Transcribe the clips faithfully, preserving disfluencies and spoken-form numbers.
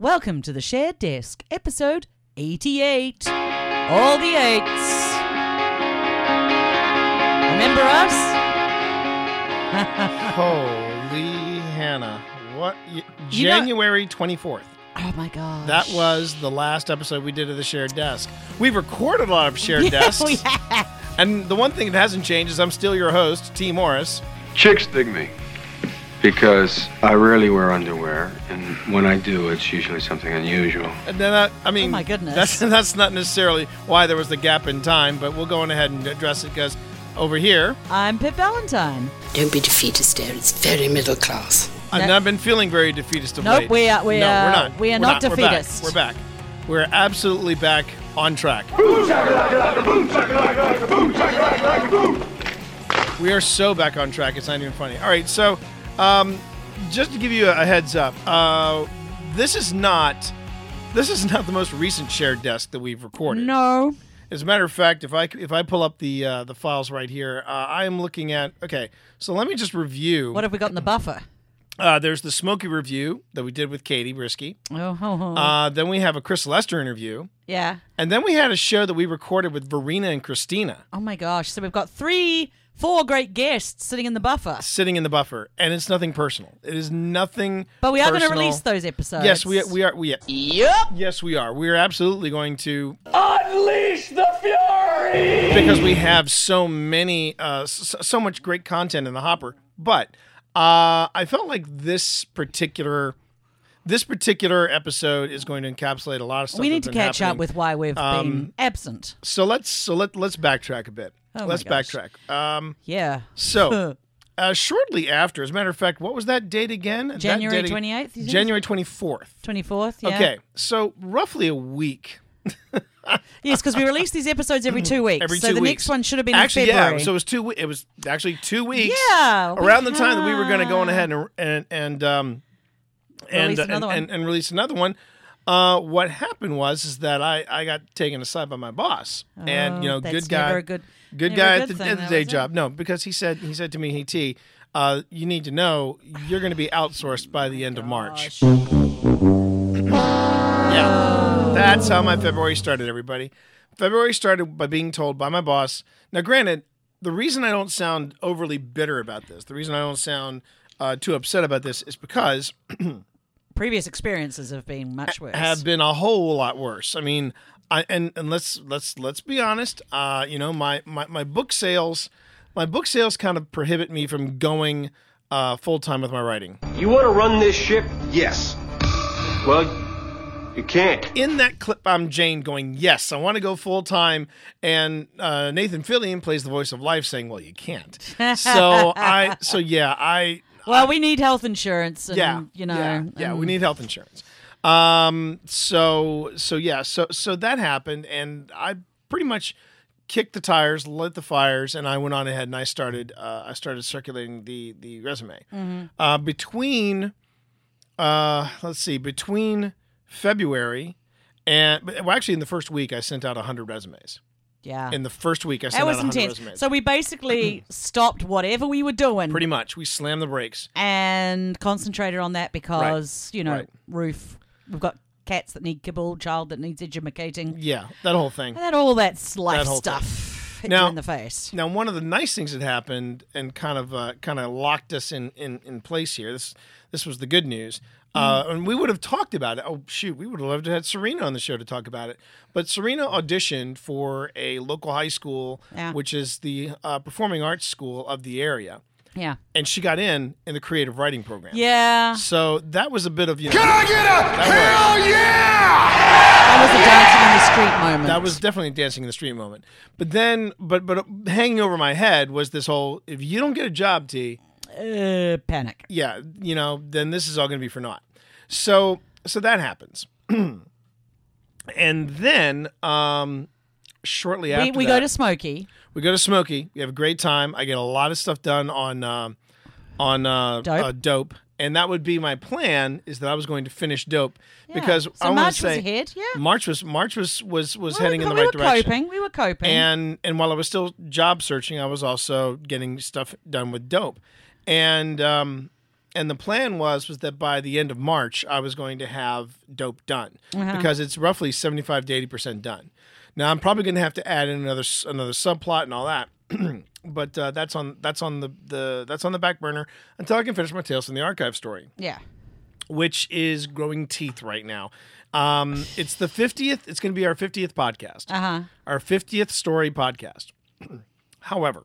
Welcome to the Shared Desk, episode eighty-eight. All the eights. Remember us? Holy Hannah. What? Y- You know- January twenty-fourth. Oh my gosh. That was the last episode we did of the Shared Desk. We've recorded a lot of Shared Yeah, Desks. we have. And the one thing that hasn't changed is I'm still your host, T. Morris. Chicks dig me because I rarely wear underwear, and when I do, it's usually something unusual. And then, uh, I mean, Oh, my goodness. That's, that's not necessarily why there was the gap in time, but we'll go on ahead and address it because over here, I'm Pip Valentine. Don't be defeatist there. It's very middle class. I've No- not been feeling very defeatist of Nope, late. we are- we no, are- we're not. we are We're not We're back. defeatist. We're back. We're absolutely back on track. We are so back on track, it's not even funny. All right, so um, just to give you a heads up, uh, this is not this is not the most recent Shared Desk that we've recorded. No. As a matter of fact, if I if I pull up the uh, the files right here, uh, I am looking at. Okay, so let me just review. What have we got in the buffer? Uh, there's the Smokey review that we did with Katie Brisky. Oh, ho, ho. Uh, then we have a Chris Lester interview. yeah. And then we had a show that we recorded with Verena and Christina Oh my gosh. So we've got three, four great guests sitting in the buffer. sitting in the buffer. And it's nothing personal. It is nothing But we are going to personal. release those episodes. Yes, we, we are. We, Yep. yes, we are. We are absolutely going to. Unleash the fury! Because we have so many, uh, so, so much great content in the hopper. But uh, I felt like this particular. This particular episode is going to encapsulate a lot of stuff. We need to that's been catch up happening. with why we've Um, been absent. So let's so let let's backtrack a bit. Oh my let's gosh. backtrack. Um, Yeah. so uh, shortly after, as a matter of fact, what was that date again? That January date- twenty-eighth, you think? January twenty-fourth. twenty-fourth, yeah. Okay, so roughly a week. Yes, because we release these episodes every two weeks. Every so two the weeks. next one should have been Actually, in February. yeah. So it was two. we- It was actually two weeks. Yeah, we Around the time that we were going to go on have- ahead and and and um and Release uh, another and, one. and, and release another one. Uh, what happened was is that I, I got taken aside by my boss, and you know, Oh, that's good guy, never a good- good never a guy good at the, thing, at the though, day is it? job. No, because he said he said to me, "Hey T, uh, you need to know you're going to be outsourced by the end of March." Yeah, that's how my February started, everybody. February started by being told by my boss. Now, granted, the reason I don't sound overly bitter about this, the reason I don't sound uh, too upset about this is because Previous experiences have been much worse. have been a whole lot worse. I mean, I and, and let's let's let's be honest. Uh, you know, my, my, my book sales, my book sales kind of prohibit me from going uh, full time with my writing. You want to run this ship? Yes. Well, you can't. In that clip, I'm Jane going, yes, I want to go full time, and uh, Nathan Fillion plays the voice of life, saying, well, you can't. So I, so yeah, I, well, we need health insurance, and yeah, you know, yeah, yeah, and- we need health insurance. Um, so so yeah, so so that happened, and I pretty much kicked the tires, lit the fires, and I went on ahead and I started, uh, I started circulating the the resume. Mm-hmm. Uh, between, uh, let's see, between February and well, actually in the first week I sent out a hundred resumes. yeah. In the first week I sent That was out a hundred intense. resumes. So we basically stopped whatever we were doing Pretty much, we slammed the brakes. and concentrated on that because you know, Right. roof. We've got cats that need kibble, child that needs edumacating, Yeah, that whole thing. and that all that life That whole stuff hit Now- you in the face. Now, one of the nice things that happened and kind of uh, kind of locked us in, in, in place here. This this was the good news. Uh, and we would have talked about it. Oh shoot, we would have loved to have had Serena on the show to talk about it. But Serena auditioned for a local high school, Yeah. which is the uh, performing arts school of the area, Yeah. and she got in in the creative writing program. Yeah. So that was a bit of you know. Can I get a hell yeah? That was a dancing in the street moment. That was definitely a dancing in the street moment. But then, but but hanging over my head was this whole: if you don't get a job, T, uh, panic. yeah, you know, then this is all going to be for naught. So, so that happens, and then um, shortly We, after we that, go to Smokey. we go to Smokey. We have a great time. I get a lot of stuff done on um on uh, Dope. Uh, dope, and that would be my plan. Is that I was going to finish dope because so I want March to say was ahead. Yeah. March was March was was was Well, heading we, in the we right were direction. coping. We were coping. And and while I was still job searching, I was also getting stuff done with dope. And um and the plan was was that by the end of March, I was going to have Dope done Uh-huh. because it's roughly seventy-five to eighty percent done. Now I'm probably going to have to add in another another subplot and all that, but uh, that's on that's on the, the that's on the back burner until I can finish my Tales from the Archive story, Yeah. which is growing teeth right now. Um, it's the fiftieth. It's going to be our fiftieth podcast, Uh-huh. our fiftieth story podcast. However,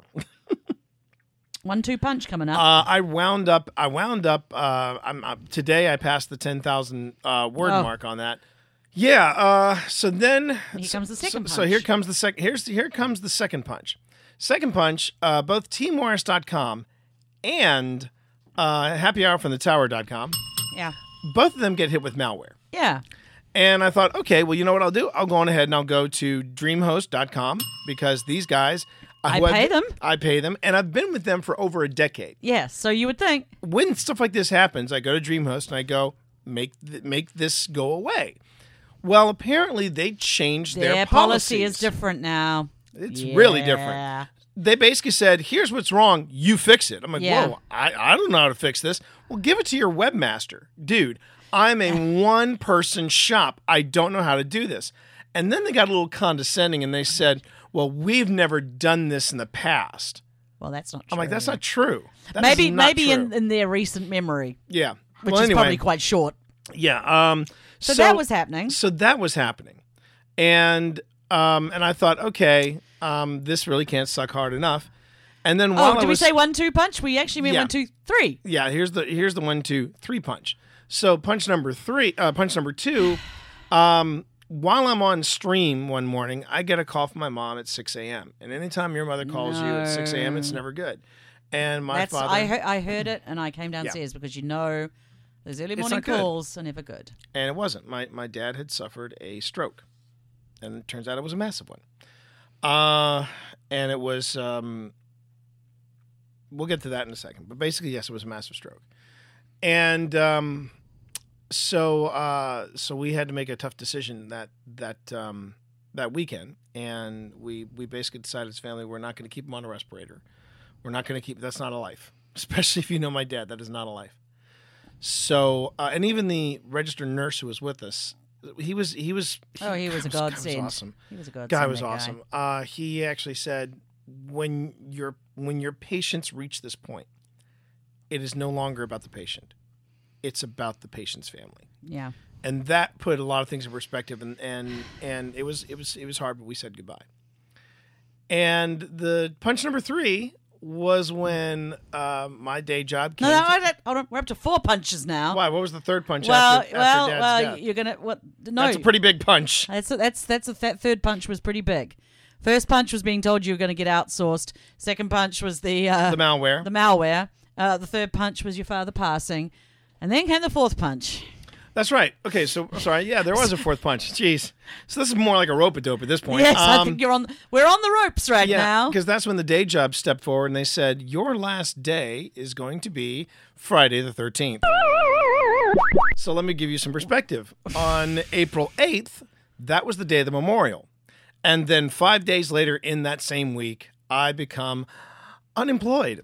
One two punch coming up. uh, I wound up. I wound up. Uh, I'm uh, today. I passed the ten thousand uh, word Oh. mark on that. Yeah. Uh, so then Here so, comes the second so, so punch. here comes the second. Here's here comes the second punch. Second punch. Uh, both team morris dot com and uh, happy hour from the tower dot com. yeah. Both of them get hit with malware. Yeah. And I thought, okay, well, you know what I'll do? I'll go on ahead and I'll go to dream host dot com because these guys. I who I've- pay them. I pay them, and I've been with them for over a decade. Yeah. So you would think. When stuff like this happens, I go to DreamHost and I go, make th- make this go away. Well, apparently they changed their, Their policy policies. is different now. It's really different. Yeah. They basically said, here's what's wrong, you fix it. I'm like, Yeah. whoa, I, I don't know how to fix this. Well, give it to your webmaster. Dude, I'm a one-person shop. I don't know how to do this. And then they got a little condescending and they said, well, we've never done this in the past. Well, that's not true. I'm like, that's not true. That maybe is not maybe true. in, in their recent memory, Yeah. which well, is anyway, probably quite short. Yeah. Um, So, that was happening. So that was happening, and um, and I thought, okay, um, this really can't suck hard enough. And then while Oh, I did was, we say one two punch? We actually meant Yeah. one two three. yeah, here's the here's the one, two, three punch. So punch number three, uh, punch number two. Um, while I'm on stream one morning, I get a call from my mom at six a.m. And anytime your mother calls you at six a.m., it's never good. And my That's father, I heard, I heard it and I came downstairs because you know those early It's morning not good. calls are never good. and it wasn't. My my dad had suffered a stroke, and it turns out it was a massive one. Uh, and it was. Um, we'll get to that in a second, but basically, yes, it was a massive stroke, and um, so uh, so we had to make a tough decision that that um, that weekend, and we we basically decided as a family we're not going to keep him on a respirator. We're not going to keep. That's not a life, especially if you know my dad. That is not a life. So, uh, and even the registered nurse who was with us, he was he was Oh, he was a guy godsend. guy was awesome. He was a godsend. Guy was that awesome. Uh, he actually said, when your when your patients reach this point, it is no longer about the patient; it's about the patient's family. Yeah. And that put a lot of things in perspective. And and and it was it was it was hard, but we said goodbye. And the punch number three was when uh, my day job came. No, no, to- hold on, hold on. We're up to four punches now. Why? What was the third punch Well, after, well, after Dad's well. death? You're gonna what? No, That's a pretty big punch. That's a, that's that's a, that third punch was pretty big. First punch was being told you were going to get outsourced. Second punch was the uh, The malware. The malware. Uh, the third punch was your father passing, and then came the fourth punch. That's right. Okay, so sorry. Yeah, there was a fourth punch. Jeez. So this is more like a rope-a-dope at this point. Yes, I Um, think you're on. We're on the ropes right yeah, now. because that's when the day job stepped forward and they said, your last day is going to be Friday the thirteenth. So let me give you some perspective. On April eighth, that was the day of the memorial. And then five days later in that same week, I become unemployed.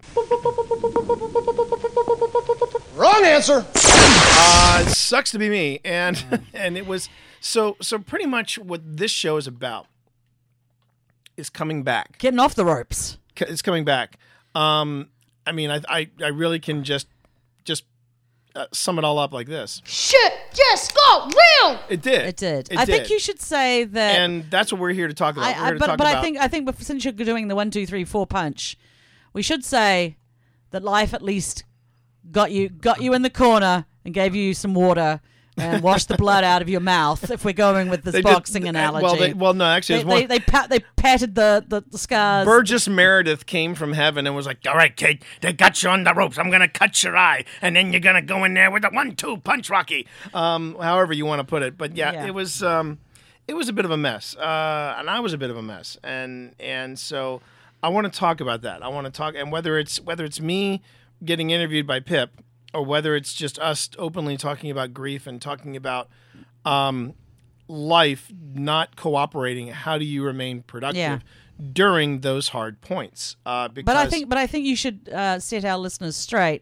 Wrong answer. Uh, it sucks to be me, and and it was so so pretty much what this show is about is coming back. Getting off the ropes. C- It's coming back. Um, I mean, I, I I really can just just uh, sum it all up like this. Shit just got real! It did. It did. It I did. think you should say that. And that's what we're here to talk about. I, we're I, here to but talk but about. I think I think bef- since you're doing the one two three four punch, we should say that life at least got you got you in the corner and gave you some water and washed the blood out of your mouth. If we're going with this They did- boxing analogy, Well, they, well, no, actually, they it was more. they, they, pat, they patted the, the, the scars. Burgess Meredith came from heaven and was like, all right, kid, they got you on the ropes. I'm going to cut your eye, and then you're going to go in there with a one two punch, Rocky. Um, however you want to put it. But, yeah, Yeah. it was um, it was a bit of a mess. Uh, and I was a bit of a mess. And and so I want to talk about that. I want to talk, and whether it's whether it's me getting interviewed by Pip or whether it's just us openly talking about grief and talking about um, life not cooperating, how do you remain productive Yeah. during those hard points? Uh, because But I think, but I think you should uh, set our listeners straight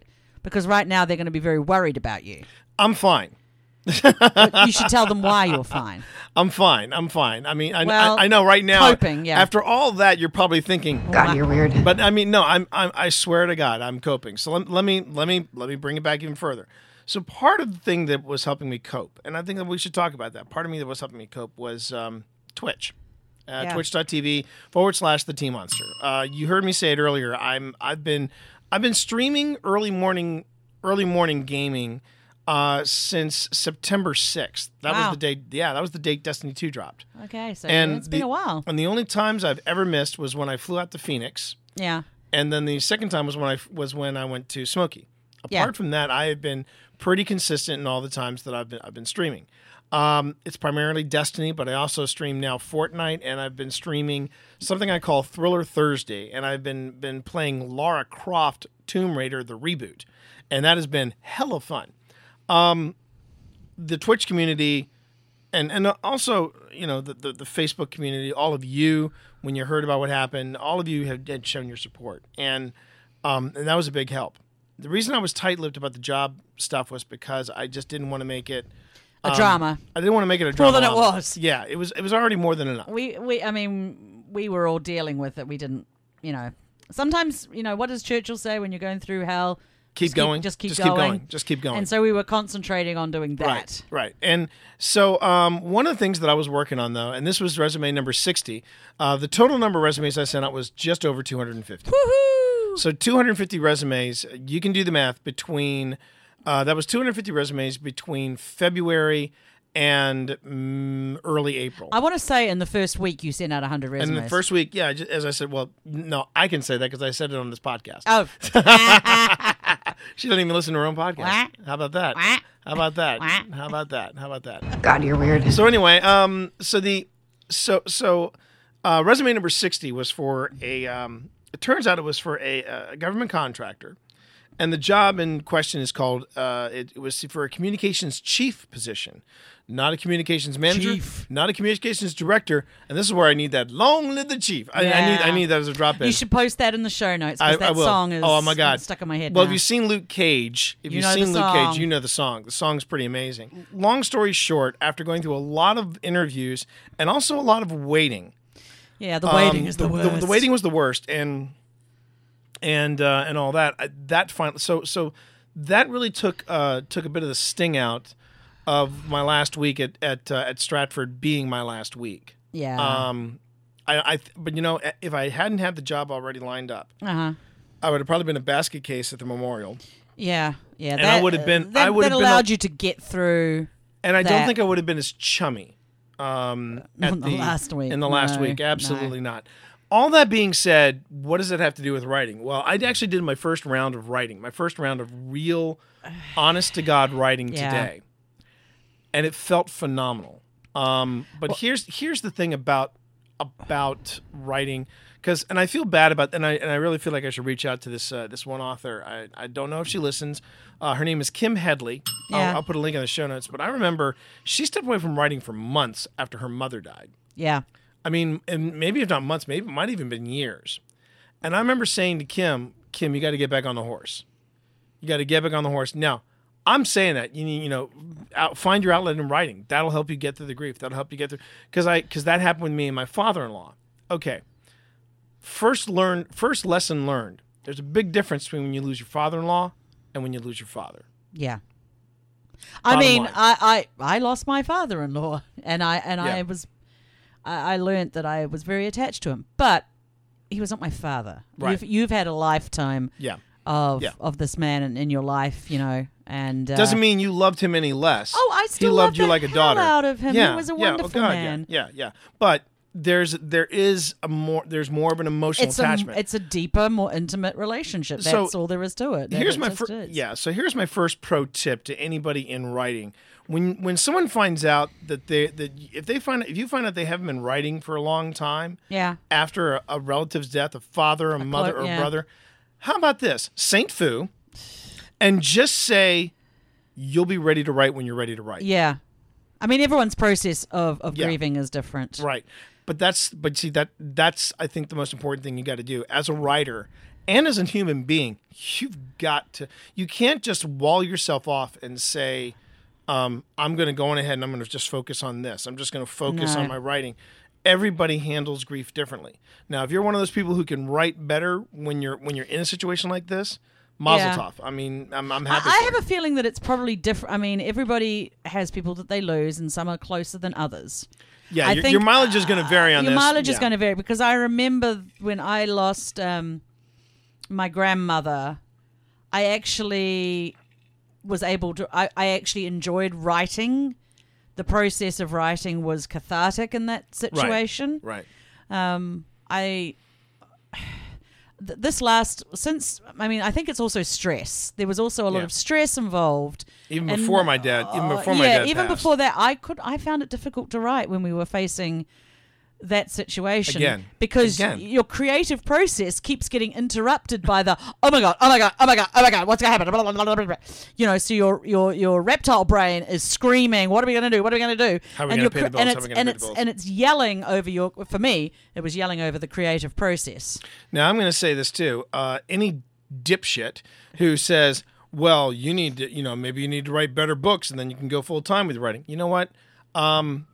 because right now they're going to be very worried about you. I'm fine. But you should tell them why you're fine. I'm fine. I'm fine. I mean, I, Well, I, I know right now. coping, yeah. After all that, you're probably thinking, God, you're weird. but I mean, no. I'm, I'm. I swear to God, I'm coping. So let, let me, let me, let me bring it back even further. So part of the thing that was helping me cope, and I think that we should talk about that. Part of me that was helping me cope was um, Twitch. Uh, Yeah. Twitch.tv forward slash the Tea Monster. Uh, you heard me say it earlier. I'm. I've been. I've been streaming early morning, early morning gaming. Uh, since September sixth. That Wow. was the date. Yeah, that was the date Destiny two dropped. Okay, so And it's been the- a while. And the only times I've ever missed was when I flew out to Phoenix, Yeah. and then the second time was when I was when I went to Smoky. Apart Yeah. from that, I have been pretty consistent in all the times that I've been I've been streaming. Um, it's primarily Destiny, but I also stream now Fortnite, and I've been streaming something I call Thriller Thursday, and I've been been playing Lara Croft Tomb Raider the reboot, and that has been hella fun. Um, the Twitch community, and and also, you know, the, the the Facebook community, all of you, when you heard about what happened, all of you have had shown your support, and um, and that was a big help. The reason I was tight-lipped about the job stuff was because I just didn't want to make it A um, drama. I didn't want to make it a drama. More than it llama. was. Yeah, it was. It was already more than enough. We, we, I mean, we were all dealing with it. We didn't, you know. Sometimes, you know, what does Churchill say when you're going through hell? Keep Just going. just keep just going. Keep going. Just keep going. And so we were concentrating on doing that. Right, right. And so um, one of the things that I was working on, though, and this was resume number sixty, uh, the total number of resumes I sent out was just over two hundred fifty. Woohoo! So two hundred fifty resumes, you can do the math between, uh, that was two hundred fifty resumes between February and mm, early April. I want to say in the first week you sent out one hundred resumes. And in the first week, yeah, ju- as I said, well, no, I can say that because I said it on this podcast. Oh. She doesn't even listen to her own podcast. Wah. How about that? Wah. How about that? Wah. How about that? How about that? God, you're weird. So anyway, um, so the so so uh, resume number sixty was for a. Um, it turns out it was for a, a government contractor, and the job in question is called. Uh, it, it was for a communications chief position, not a communications manager, Chief. not a communications director. And this is where I need that. Long live the chief! I, I need Yeah. I need that as a drop in. You should post that in the show notes I, because that I will. song is oh my god, stuck in my head Well, now. if you've seen Luke Cage, if You you've know the seen Luke song. Cage, you know the song. The song's pretty amazing. Long story short, after going through a lot of interviews and also a lot of waiting, yeah, the waiting um, is the, the, worst. the waiting was the worst, and and uh, and all that. I- That final, so so that really took uh, took a bit of the sting out of my last week at at uh, at Stratford being my last week. Yeah. Um, I, I but you know, if I hadn't had the job already lined up, uh-huh. I would have probably been a basket case at the memorial. Yeah. Yeah. And that, I would have been- That, I would that have been allowed a- you to get through. And I don't That- think I would have been as chummy um, at In the last week. In the last No, week, no. absolutely not. All that being said, what does it have to do with writing? Well, I actually did my first round of writing, my first round of real, honest to God writing Yeah. today, and it felt phenomenal. Um, but here's here's the thing about about writing, because and I feel bad about and I and I really feel like I should reach out to this uh, this one author. I, I don't know if she listens. Uh, her name is Kim Headley. Yeah. I'll, I'll put a link in the show notes. But I remember she stepped away from writing for months after her mother died. Yeah. I mean, and maybe if not months, maybe it might have even been years. And I remember saying to Kim, Kim, you got to get back on the horse. You got to get back on the horse. Now, I'm saying that you need, you know, out, find your outlet in writing. That'll help you get through the grief. That'll help you get through because I because that happened with me and my father-in-law. Okay, first learn first lesson learned. There's a big difference between when you lose your father-in-law and when you lose your father. Yeah. I Bottom mean, line. I, I, I lost my father-in-law, and I and I Yeah. was, I, I learned that I was very attached to him, but he was not my father. Right. You've, you've had a lifetime Yeah, of Yeah. of this man in, in your life, you know, and uh, doesn't mean you loved him any less. Oh, I still he loved love you the like a hell daughter. out of him. He Yeah, was a yeah, oh wonderful God, man. Yeah, yeah, yeah. But there's there is a more there's more of an emotional It's a attachment. it's a deeper, more intimate relationship. So, That's all there is to it. That here's it my just fir- is. yeah. So here's my first pro tip to anybody in writing. When when someone finds out that they that if they find if you find out they haven't been writing for a long time Yeah. after a, a relative's death, a father, a, mother, clo- or yeah. brother, how about this Saint Fu, and just say you'll be ready to write when you're ready to write. Yeah. I mean, everyone's process of, of Yeah. grieving is different. Right. But that's but see that that's I think the most important thing you got to do as a writer and as a human being, you've got to. You can't just wall yourself off and say, um, "I'm going to go on ahead and I'm going to just focus on this. I'm just going to focus No. on my writing." Everybody handles grief differently. Now, if you're one of those people who can write better when you're when you're in a situation like this, mazel Yeah. tov. I mean, I'm, I'm happy. I, I for have you. a feeling that it's probably different. I mean, everybody has people that they lose, and some are closer than others. Yeah, I your, think, your mileage is going to vary on Your this. mileage is Yeah. going to vary because I remember when I lost um, my grandmother, I actually was able to. I, I actually enjoyed writing. The process of writing was cathartic in that situation. Right. Um, I th- this last since I mean I think it's also stress. There was also a lot Yeah. of stress involved. Even And, before my dad, even uh, before my yeah, dad even passed. before that, I could I found it difficult to write when we were facing that situation Again. because Again. your creative process keeps getting interrupted by the oh my god, oh my god, oh my god, oh my god, what's gonna happen? Blah, blah, blah, blah, blah. You know, so your your your reptile brain is screaming, what are we gonna do? What are we gonna do? How are we and gonna you're pay the cre- bills? and How are it's we gonna and pay the it's bills? and it's yelling over your. For me, it was yelling over the creative process. Now, I'm going to say this too. Uh, any dipshit who says, well, you need to, you know, maybe you need to write better books and then you can go full time with writing. You know what? Um,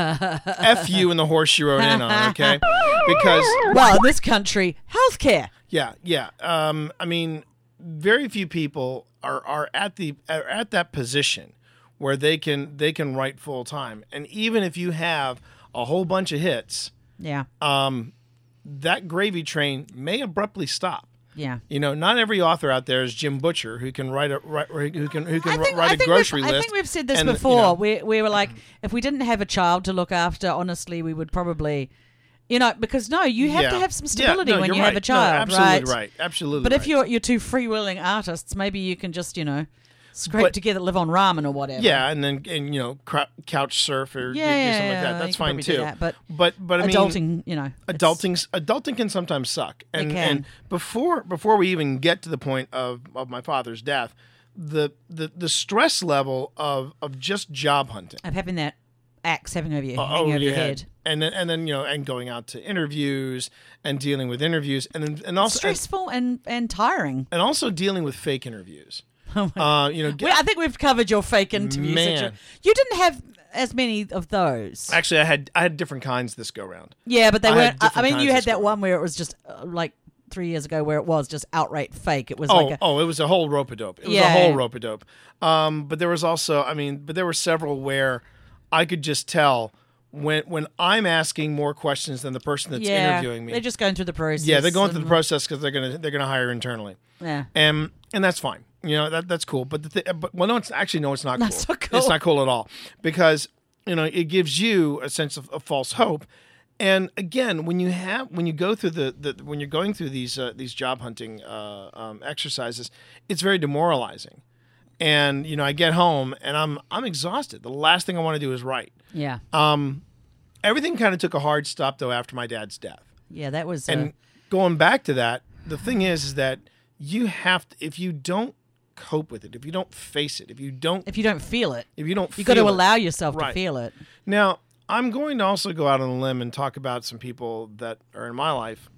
F you and the horse you rode in on, okay? Because, Well, in this country, healthcare. yeah, yeah. Um, I mean, very few people are, are at the are at that position where they can they can write full time. And even if you have a whole bunch of hits, Yeah, um, that gravy train may abruptly stop. yeah. You know, not every author out there is Jim Butcher who can write a write, who can who can I think, write I a think grocery we've, list. I think we've said this and, you before. know, we we were like, if we didn't have a child to look after, honestly, we would probably, you know, because no, you have yeah. to have some Yeah, stability no, when you're you right. have a No, child, absolutely right? right. Absolutely. But if right. you're you're two freewheeling artists, maybe you can just you know scrape But- together, live on ramen or whatever. yeah, and then and you know, cra- couch surf or do, do Yeah, yeah, something yeah, like that. you That's can fine probably do too. that, but but but I mean, adulting, you know, it's- adulting adulting can sometimes suck. And can. and before before we even get to the point of, of my father's death, the, the the stress level of of just job hunting. of having that axe having over your, uh, hanging over your head. head. And then and then you know and going out to interviews and dealing with interviews and then and also and, Stressful and and tiring. and also dealing with fake interviews. Oh my Uh, you know, We, get, I think we've covered your fake interview Man. situation. You didn't have as many of those. actually I had I had different kinds this go round. Yeah, but they I had weren't. I, I different mean, you kinds had of that stories. one where it was just uh, like three years ago, where it was just outright fake. It was Oh, like a, oh, it was a whole rope a dope. It was Yeah, a whole yeah. rope a dope. Um, but there was also, I mean, but there were several where I could just tell when when I'm asking more questions than the person that's yeah, interviewing me. they're just going through the process. yeah, they're going through the and- process because they're gonna they're gonna hire internally, Yeah, and and that's fine. You know that that's cool. But the th- but well, no, it's actually no, it's not That's cool. not cool. It's not cool at all because you know it gives you a sense of, of false hope. And again, when you have when you go through the, the when you're going through these uh, these job hunting uh, um, exercises, it's very demoralizing. And you know, I get home and I'm I'm exhausted. The last thing I want to do is write. yeah, Um, everything kind of took a hard stop though after my dad's death. yeah. That was. And uh, going back to that, the thing is, is that you have to, if you don't cope with it, if you don't face it, if you don't, if you don't feel it, if you don't, you got to feel it- allow yourself to Right. feel it. Now, I'm going to also go out on a limb and talk about some people that are in my life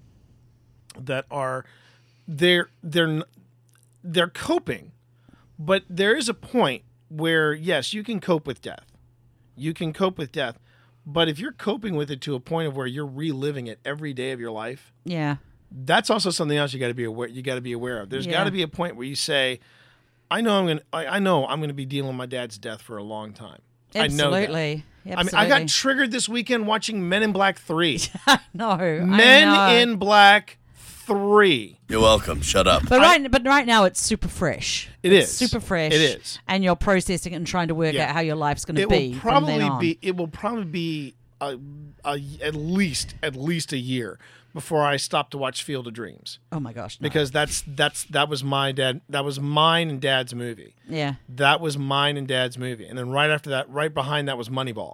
that are they're they're they're coping, but there is a point where yes, you can cope with death. You can cope with death, but if you're coping with it to a point of where you're reliving it every day of your life, Yeah, that's also something else you got to be aware. You got to be aware of. There's Yeah. got to be a point where you say, "I know I'm going. I, I know I'm going to be dealing with my dad's death for a long time." I know that. absolutely. I mean, Absolutely. I got triggered this weekend watching Men in Black three. no, I Men know. in Black three. You're welcome. Shut up. But right, but right now it's super fresh. It It's is. super fresh. It is. and you're processing it and trying to work Yeah. out how your life's going to It be. will from then probably on. be. It will probably be a, a, at least at least a year before I stop to watch Field of Dreams Oh my gosh! No. because that's that's that was my dad. That was mine and Dad's movie. yeah, That was mine and Dad's movie. And then right after that, right behind that was Moneyball.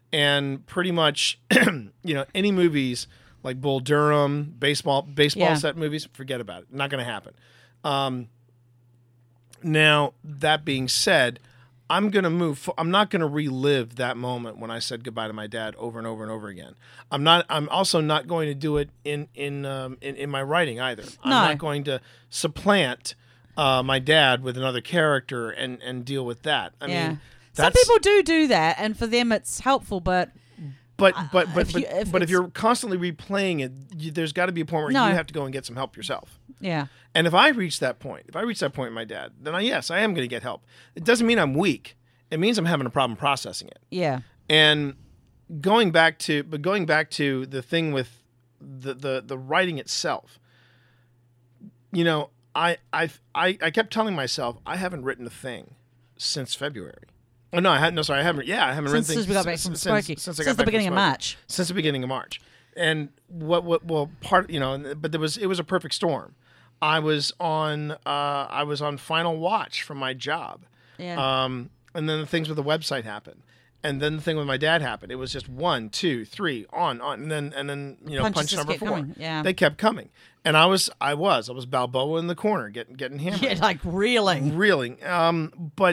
And pretty much, you know, any movies like Bull Durham, baseball, baseball Yeah. set movies, forget about it. Not going to happen. Um, now, that being said, I'm going to move. fo- I'm not going to relive that moment when I said goodbye to my dad over and over and over again. I'm not. I'm also not going to do it in in um, in, in my writing either. I'm No. not going to supplant uh, my dad with another character and and deal with that. I yeah. mean, Some that's, people do do that, and for them it's helpful, but But but but if but, you- if but if it's- you're constantly replaying it, you, there's got to be a point where No. you have to go and get some help yourself. yeah. And if I reach that point, if I reach that point with my dad, then I, yes, I am going to get help. It doesn't mean I'm weak. It means I'm having a problem processing it. Yeah. And going back to, but going back to the thing with the the, the writing itself, you know, I I I I kept telling myself I haven't written a thing since February. Oh no, I had no. Sorry, I haven't. Yeah, I haven't Since, written since we got back since, from since, Smokey. since, I Since, got the back from beginning of Smokey. March. Since the beginning of March. And what what well part you know, but there was it was a perfect storm. I was on uh, I was on final watch from my job. Yeah. Um, and then the things with the website happened. And then the thing with my dad happened. It was just one, two, three, on, on, and then and then you know Punches punch just number kept four. coming, yeah. They kept coming, and I was I was I was Balboa in the corner, getting getting hammered, yeah, like reeling. reeling. Um, but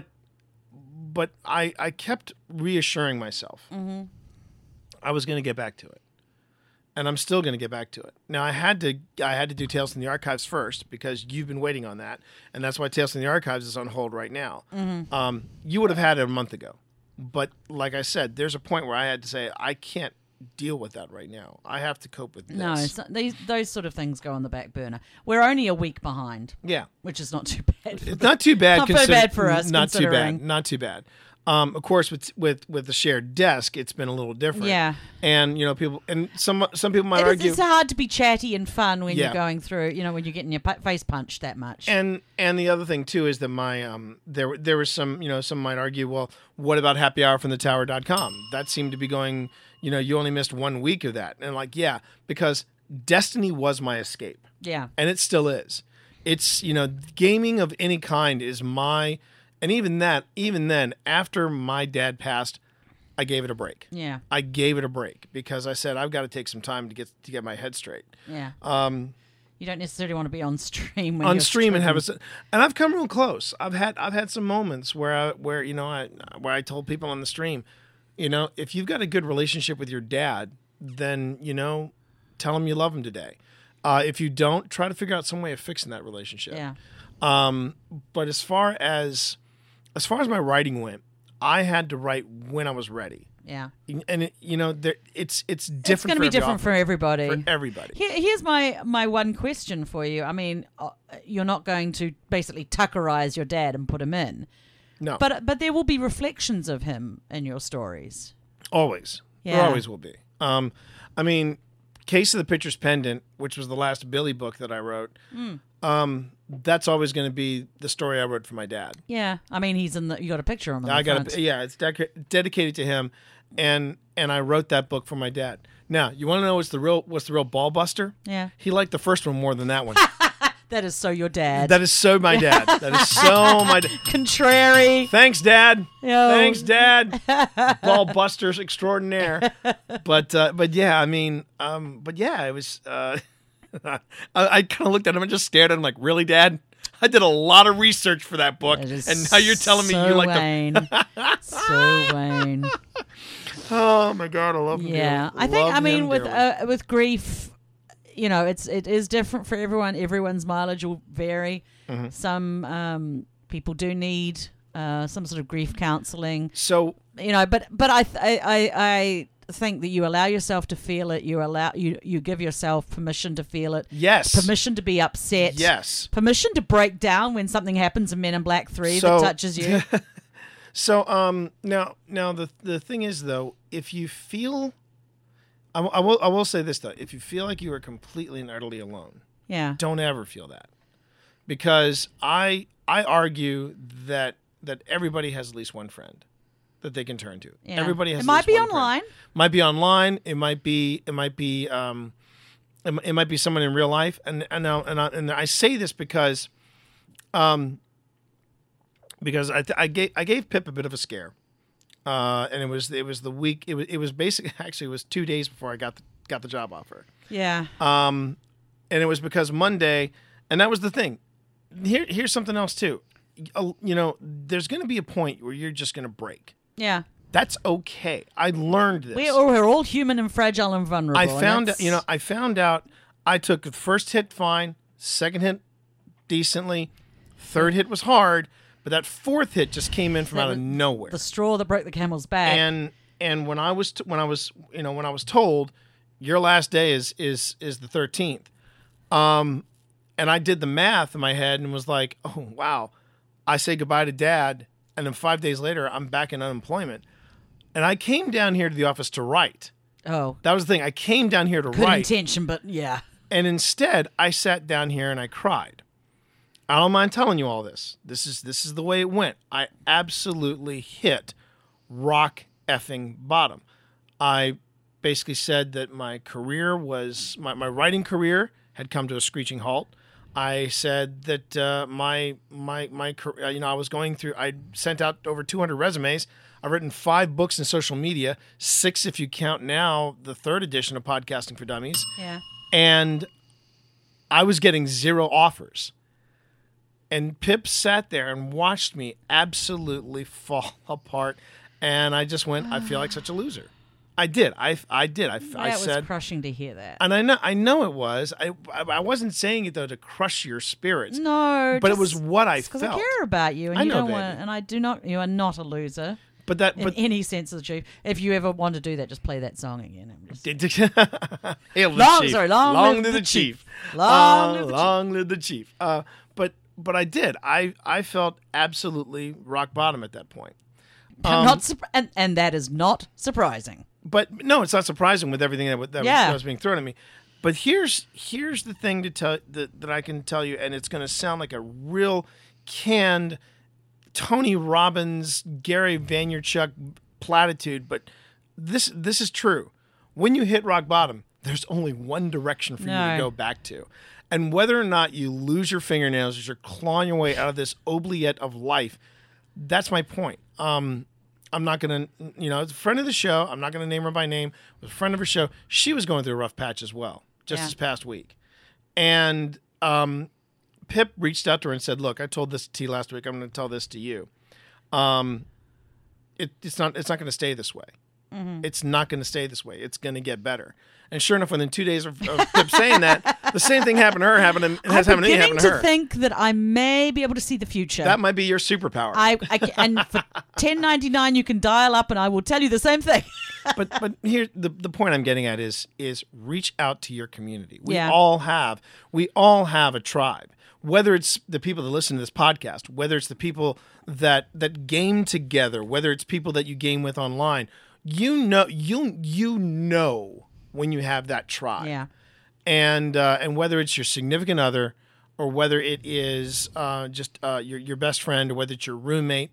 but I I kept reassuring myself Mm-hmm. I was going to get back to it, and I'm still going to get back to it. Now I had to I had to do Tales from the Archives first because you've been waiting on that, and that's why Tales from the Archives is on hold right now. Mm-hmm. Um, you would have had it a month ago. But like I said, there's a point where I had to say, I can't deal with that right now. I have to cope with this. No, so these those sort of things go on the back burner. We're only a week behind, Yeah. which is not too bad. For It's not too bad. Not so consider- bad for us, Not too bad. considering. Not too bad. Um, of course, with with with the shared desk, it's been a little different. Yeah. And you know, people and some some people might It is, argue. it's hard to be chatty and fun when Yeah. you're going through, you know, when you're getting your pu- face punched that much. And and the other thing too is that my um there there was some you know some might argue, well, what about happy hour from the tower dot com? That seemed to be going, you know, you only missed one week of that. And like, yeah, because Destiny was my escape. yeah. And it still is. It's, you know, gaming of any kind is my, and even that, even then, after my dad passed, I gave it a break. Yeah. I gave it a break because I said I've got to take some time to get to get my head straight. Yeah. Um, You don't necessarily want to be on stream when on you're stream and have a, streaming. s- and I've come real close. I've had I've had some moments where I, where you know I where I told people on the stream, you know, if you've got a good relationship with your dad, then you know, tell him you love him today. Uh, if you don't, try to figure out some way of fixing that relationship. Yeah. Um, but as far as as far as my writing went, I had to write when I was ready, Yeah. and it, you know, there, it's it's different. It's going to for be every different for author. everybody. For everybody. Here, here's my, my one question for you. I mean, uh, you're not going to basically Tuckerize your dad and put him in, No, but but there will be reflections of him in your stories. always, there Yeah. always will be. Um, I mean, Case of the Pitcher's Pendant, which was the last Billy book that I wrote. Mm. Um, that's always going to be the story I wrote for my dad. Yeah, I mean, he's in the. You got a picture of him. On I the got front. to, yeah, it's dec- dedicated to him, and and I wrote that book for my dad. Now, you want to know what's the real what's the real ball buster? Yeah, He liked the first one more than that one. that is so your dad. That is so my dad. That is so my dad. Contrary. Thanks, Dad. Yo. Thanks, Dad. Ball busters extraordinaire. But uh, but yeah, I mean, um, but yeah, it was. Uh, I, I kind of looked at him and just stared at him like, really, Dad? I did a lot of research for that book, That is and now you're telling me so you like the. Wayne. so Wayne. Oh my God, I love him. Yeah, dearly. I think. Love I mean, him with dearly. uh, with grief, you know, it's it is different for everyone. Everyone's mileage will vary. Mm-hmm. Some um, people do need uh, some sort of grief counselling. so You know, but but I th- I, I I think that you allow yourself to feel it. You allow you you give yourself permission to feel it. yes, Permission to be upset. yes. Permission to break down when something happens in Men in Black three So- that touches you. So um now now the the thing is though, if you feel, I, w- I will I will say this though, if you feel like you are completely and utterly alone, Yeah. don't ever feel that, because I I argue that that everybody has at least one friend that they can turn to. Yeah. Everybody has. It at might least be one friend. online. Might be online. It might be. It might be. Um, it, it might be someone in real life. And and now and I, and I say this because, um, because I th- I gave I gave Pip a bit of a scare, uh, and it was it was the week it was it was basically actually it was two days before I got the, got the job offer. Yeah. Um, and it was because Monday, and that was the thing. Here, here's something else too. uh, you know, there's going to be a point where you're just going to break. Yeah. That's okay. I learned this. We, we're all human and fragile and vulnerable. I found, and you know, I found out I took the first hit fine, second hit decently, third hit was hard, but that fourth hit just came in from out of nowhere. The straw that broke the camel's back. And and when I was t- when I was you know when I was told your last day is is is the thirteenth, um, and I did the math in my head and was like, oh wow, I say goodbye to Dad, and then five days later I'm back in unemployment, and I came down here to the office to write. Oh, that was the thing. I came down here to good write. intention, but yeah. And instead, I sat down here and I cried. I don't mind telling you all this. This is this is the way it went. I absolutely hit rock effing bottom. I basically said that my career was my, my writing career had come to a screeching halt. I said that uh, my my my uh, you know I was going through. I sent out over two hundred resumes. I've written five books in social media, six if you count now the third edition of Podcasting for Dummies. Yeah. And I was getting zero offers. And Pip sat there and watched me absolutely fall apart. And I just went, I feel like such a loser. I did. I, I did. I, I That said, was crushing to hear that. and I know I know it was. I I, I wasn't saying it though to crush your spirits. No, but it was what I because felt. I care about you, and I you know, don't baby. want. And I do not. You are not a loser But that in but any sense of the truth. If you ever want to do that, just play that song again. I'm just, Hail the Long- chief. sorry, long live live the the chief. Long Uh, live the long live the chief. Uh, but but I did. I I felt absolutely rock bottom at that point. I'm not surp- and and that is not surprising. But no, it's not surprising with everything that, that, Yeah. was, that was being thrown at me. But here's here's the thing to tell that, that I can tell you, and it's going to sound like a real canned Tony Robbins, Gary Vaynerchuk platitude, but this this is true. When you hit rock bottom, there's only one direction for you No. to go back to. And whether or not you lose your fingernails as you're clawing your way out of this oubliette of life, that's my point. Um, I'm not going to, you know, it's a friend of the show. I'm not going to name her by name. It was a friend of her show. She was going through a rough patch as well, just Yeah. this past week. And um, Pip reached out to her and said, look, I told this to T last week. I'm going to tell this to you. Um, it, it's not It's not going to stay this way. Mm-hmm. It's not going to stay this way. It's going to get better. And sure enough, within two days of, of Pip saying that, the same thing happened to her. Happened and it has I'm happened to me. beginning Happened to to her. think that I may be able to see the future. That might be your superpower. I, I and for ten ninety-nine you can dial up and I will tell you the same thing. but but here the the point I'm getting at is is reach out to your community. We Yeah. all have we all have a tribe. Whether it's the people that listen to this podcast, whether it's the people that that game together, whether it's people that you game with online, you know you you know when you have that tribe. Yeah. And uh, and whether it's your significant other or whether it is uh, just uh, your your best friend or whether it's your roommate,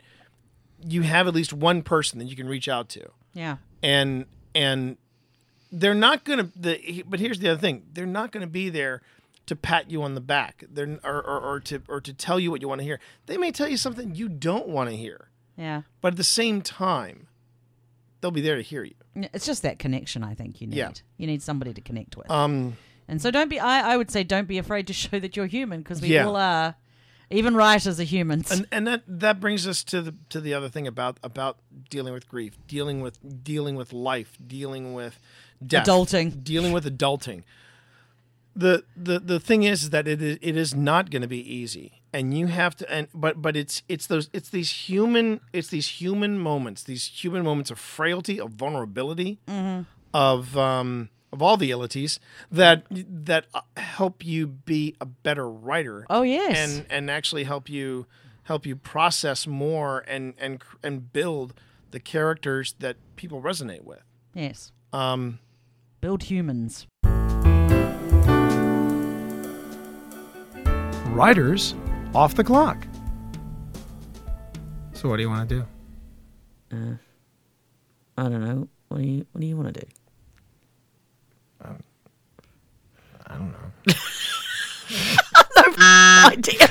you have at least one person that you can reach out to. Yeah. And and they're not going to. But here's the other thing: they're not going to be there to pat you on the back, they're or, or or to or to tell you what you want to hear. They may tell you something you don't want to hear, Yeah. but at the same time, they'll be there to hear you. It's just that connection I think you need. Yeah. You need somebody to connect with. Um, and so don't be I, I would say don't be afraid to show that you're human because we Yeah. all are. Even writers are humans. and and that that brings us to the to the other thing about about dealing with grief, dealing with dealing with life, dealing with death, Adulting. dealing with adulting. The the the thing is that it is it is not going to be easy, and you have to and but but it's it's those it's these human it's these human moments, these human moments of frailty, of vulnerability, of um of all the illities that that uh, help you be a better writer. Oh, yes. and and actually help you help you process more and and and build the characters that people resonate with. yes. Um, Build humans. Writers off the clock. So what do you want to do? I don't know. What do you What do you want to do? I don't know. Idea.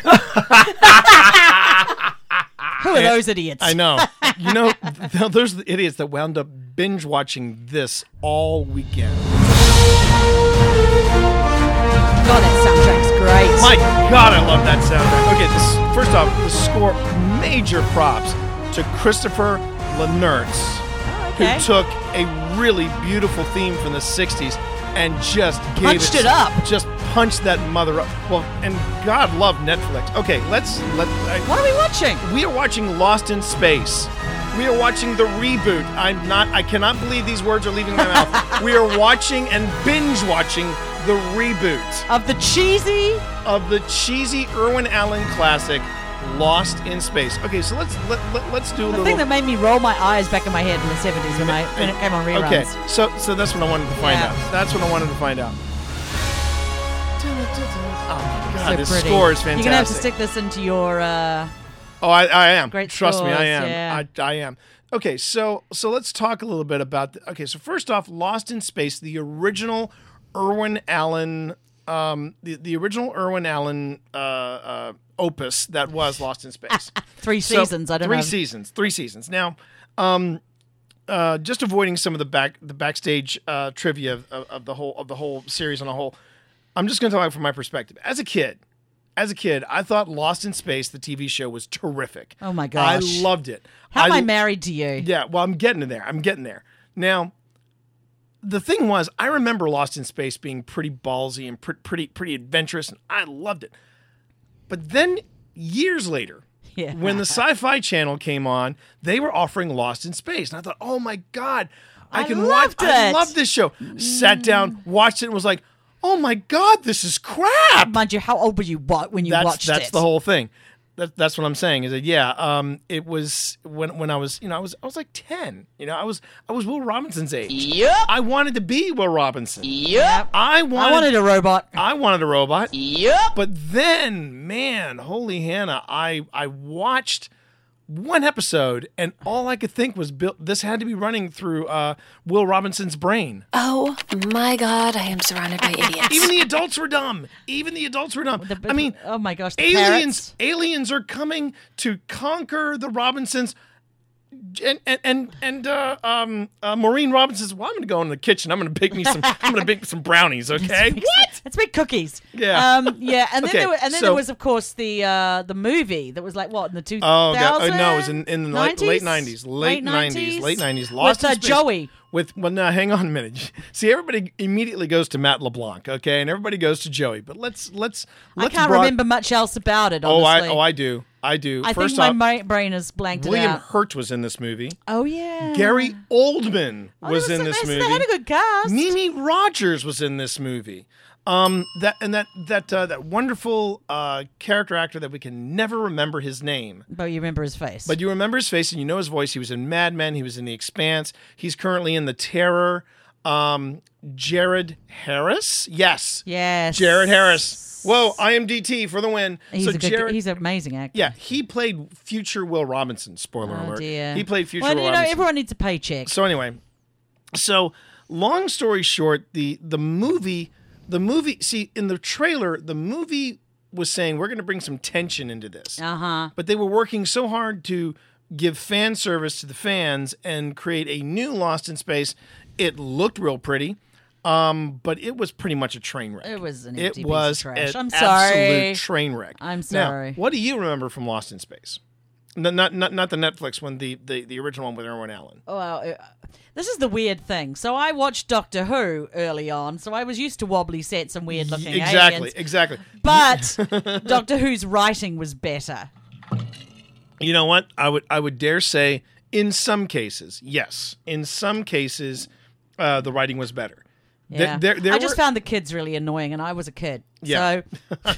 Who are those idiots? I know. You know, th- those are the idiots that wound up binge watching this all weekend. God, that soundtrack's great. My God, I love that soundtrack. Okay, this, first off, the score, major props to Christopher Lenertz, okay. who took a really beautiful theme from the sixties and just gave Punched it up. Just punched that mother up. Well, and God love Netflix. Okay, let's let. I, What are we watching? We are watching Lost in Space. We are watching the reboot. I'm not. I cannot believe these words are leaving my mouth. We are watching and binge watching the reboot Of the cheesy. of the cheesy Irwin Allen classic, Lost in Space. Okay, so let's let, let, let's do a The little. thing that made me roll my eyes back in my head in the seventies when I when it came on reruns. Okay, so so that's what I wanted to find Yeah. out. That's what I wanted to find out. Oh my God, So this pretty. score is fantastic. You're gonna have to stick this into your. Uh, Oh, I, I am. Great Trust me, I scores, am. yeah. I, I am. Okay, so so let's talk a little bit about. The, okay, so first off, Lost in Space, the original Irwin Allen, um, the the original Irwin Allen uh, uh, opus that was Lost in Space. three So, seasons. I don't three know. seasons. Three seasons. Now, um, uh, just avoiding some of the back the backstage uh, trivia of, of, of the whole of the whole series on a whole. I'm just going to talk from my perspective as a kid. As a kid, I thought Lost in Space, the T V show, was terrific. Oh my gosh. I loved it. How am I I married to you? Yeah, well, I'm getting to there. I'm getting there. Now, the thing was, I remember Lost in Space being pretty ballsy and pre- pretty pretty adventurous, and I loved it. But then, years later, Yeah. when the Sci-Fi Channel came on, they were offering Lost in Space, and I thought, oh my God, I, I can loved watch. I it. love this show. Sat down, watched it, and was like, oh my God, this is crap. Mind you, how old were you wa- when you That's watched that's it? the whole thing. That, that's what I'm saying. Is that yeah? Um, it was when when I was you know I was I was like ten. You know I was I was Will Robinson's age. Yep. I wanted to be Will Robinson. Yep. I wanted I wanted a robot. I wanted a robot. Yep. But then, man, holy Hannah, I I watched one episode, and all I could think was, Bill, this had to be running through uh, Will Robinson's brain. Oh my God, I am surrounded by idiots. Even the adults were dumb. Even the adults were dumb. The- I mean, oh my gosh, the aliens parrots. aliens are coming to conquer the Robinsons. And and and, and uh, um, uh, Maureen Robinson says, "Well, I'm going to go in the kitchen. I'm going to bake me some. I'm going to bake some brownies. Okay, what? Let's make cookies. Yeah. Um, yeah. And then, Okay, there, were, and then so- there was, of course, the uh, the movie that was like what in the two Oh God. thousands? Uh, no, it was in, in the late, late nineties, late nineties, late nineties. Lost with uh, in Space. Joey. With well, now hang on a minute. See, everybody immediately goes to Matt LeBlanc, okay, and everybody goes to Joey. But let's let's I let's can't broad- remember much else about it. Oh, I Honestly. oh I do, I do. I First think my off, ma- brain has blanked William it out. Hurt was in this movie. Oh yeah. Gary Oldman Oh, was there in this some- movie. They had a good cast. Mimi Rogers was in this movie. Um, that and that that uh, that wonderful uh, character actor that we can never remember his name, But you remember his face. but you remember his face and you know his voice. He was in Mad Men. He was in The Expanse. He's currently in The Terror. Um, Jared Harris, yes, yes. Jared Harris. Whoa, I M D T for the win. He's so a good. Jared, he's an amazing actor. yeah, he played future Will Robinson. Spoiler Oh alert. dear. He played future Well, Will you know, Robinson. everyone needs a paycheck. So anyway, so long story short, the the movie, the movie. See, in the trailer, the movie was saying we're going to bring some tension into this, Uh huh. but they were working so hard to give fan service to the fans and create a new Lost in Space. It looked real pretty, um, but it was pretty much a train wreck. It was an It empty piece was of trash. an I'm sorry. absolute train wreck. I'm Now, sorry. what do you remember from Lost in Space? No, not not not the Netflix one, the the, the original one with Irwin Allen. Well, uh, this is the weird thing. So I watched Doctor Who early on, so I was used to wobbly sets and weird looking Exactly, aliens. exactly. But Doctor Who's writing was better. You know what? I would I would dare say in some cases, yes. In some cases, uh, the writing was better. Th- Yeah. there- there I just were- found the kids really annoying, and I was a kid, Yeah. so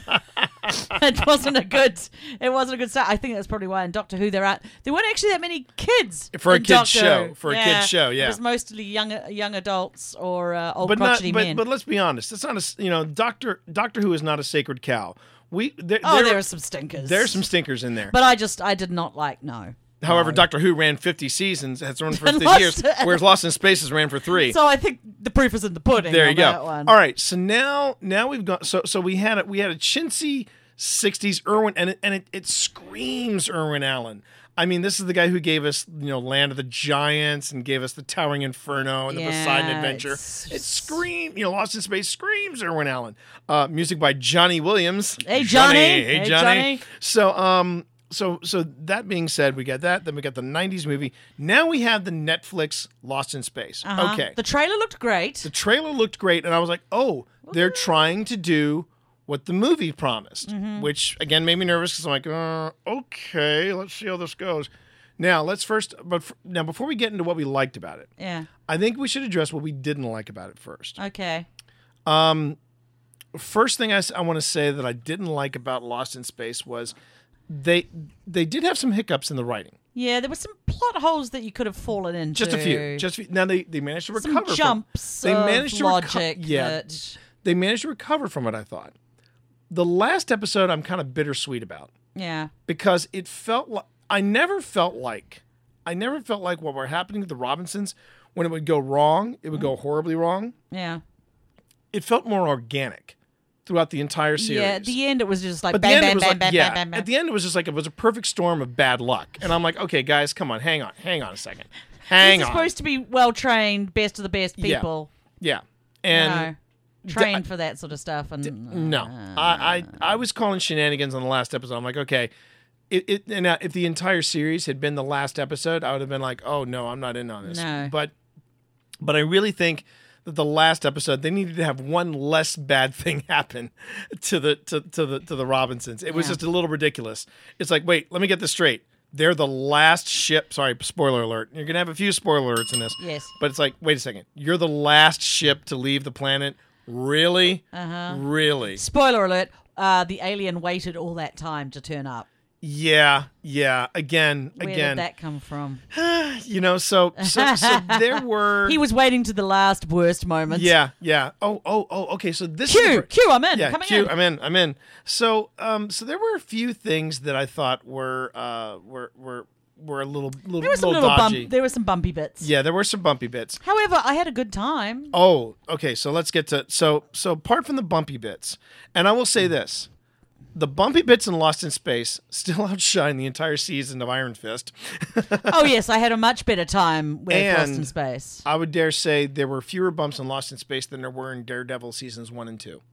it wasn't a good. It wasn't a good start. I think that's probably why in Doctor Who there are there weren't actually that many kids For a in kid's Doctor show. Who. For a kid's show, yeah. It was mostly young young adults or uh, old but not crotchety but, men. but let's be honest. It's not a s- you know Doctor Doctor Who is not a sacred cow. We there, oh, there, there are some stinkers. there's some stinkers in there. But I just I did not like no. However, No. Doctor Who ran fifty seasons, has run for And fifty Lost- years, whereas Lost in Space has ran for three. So I think the proof is in the pudding. There on you go. That one. All right, so now now we've got so so we had a we had a chintzy sixties Irwin, and it, and it, it screams Irwin Allen. I mean, this is the guy who gave us, you know, Land of the Giants and gave us the Towering Inferno and the Yeah, Poseidon Adventure. it's- It screams, you know, Lost in Space screams Irwin Allen. Uh, music by Johnny Williams. Hey, Johnny. Hey, Hey, Johnny. Johnny. So, um, so, so that being said, we got that. Then we got the nineties movie. Now we have the Netflix Lost in Space. Uh-huh. Okay. The trailer looked great. The trailer looked great, and I was like, oh, they're trying to do what the movie promised, Mm-hmm. which, again, made me nervous because I'm like, uh, okay, let's see how this goes. Now, let's first, but f- now before we get into what we liked about it, Yeah. I think we should address what we didn't like about it first. Okay. First thing I, s- I want to say that I didn't like about Lost in Space was they they did have some hiccups in the writing. Yeah, there were some plot holes that you could have fallen into. Just a few. Just a few. Now, they, they managed to some recover from jumps They of managed to reco- logic. yeah. that- They managed to recover from it, I thought. The last episode I'm kind of bittersweet about. yeah. Because it felt like I never felt like I never felt like what were happening to the Robinsons when it would go wrong, it would go horribly wrong. Yeah. It felt more organic throughout the entire series. Yeah, at the end it was just like but the bam, end it bam, was bam, like bam, yeah. bam, bam, bam. At the end it was just like it was a perfect storm of bad luck, and I'm like, okay, guys, come on, hang on, hang on a second, hang These are on. supposed to be well trained, best of the best Yeah. people. yeah, You and know, trained for that sort of stuff. And no, I, I I was calling shenanigans on the last episode. I'm like, okay. It, it and uh, if the entire series had been the last episode, I would have been like, "Oh no, I'm not in on this." No. But, but I really think that the last episode they needed to have one less bad thing happen to the to, to the to the Robinsons. It was Yeah. just a little ridiculous. It's like, wait, let me get this straight. They're the last ship. Sorry, spoiler alert. You're gonna have a few spoiler alerts in this. Yes. But it's like, wait a second. You're the last ship to leave the planet. Really? Uh-huh. Really? Spoiler alert: uh, the alien waited all that time to turn up. Yeah, yeah. Again, Where again. did that come from? You know, so so, so there were. He was waiting to the last worst moment. Yeah, yeah. Oh, oh, oh. Okay, so this is Q, the, Q, I'm in. yeah, Coming Q, in. I'm in. I'm in. So, um, so there were a few things that I thought were, uh, were, were, were a little, little, There were some little little dodgy. bump. There were some bumpy bits. Yeah, there were some bumpy bits. However, I had a good time. Oh, okay. So let's get to so so apart from the bumpy bits, and I will say this. The bumpy bits in Lost in Space still outshine the entire season of Iron Fist. Oh yes, I had a much better time with Lost in And- Space. I would dare say there were fewer bumps in Lost in Space than there were in Daredevil seasons one and two.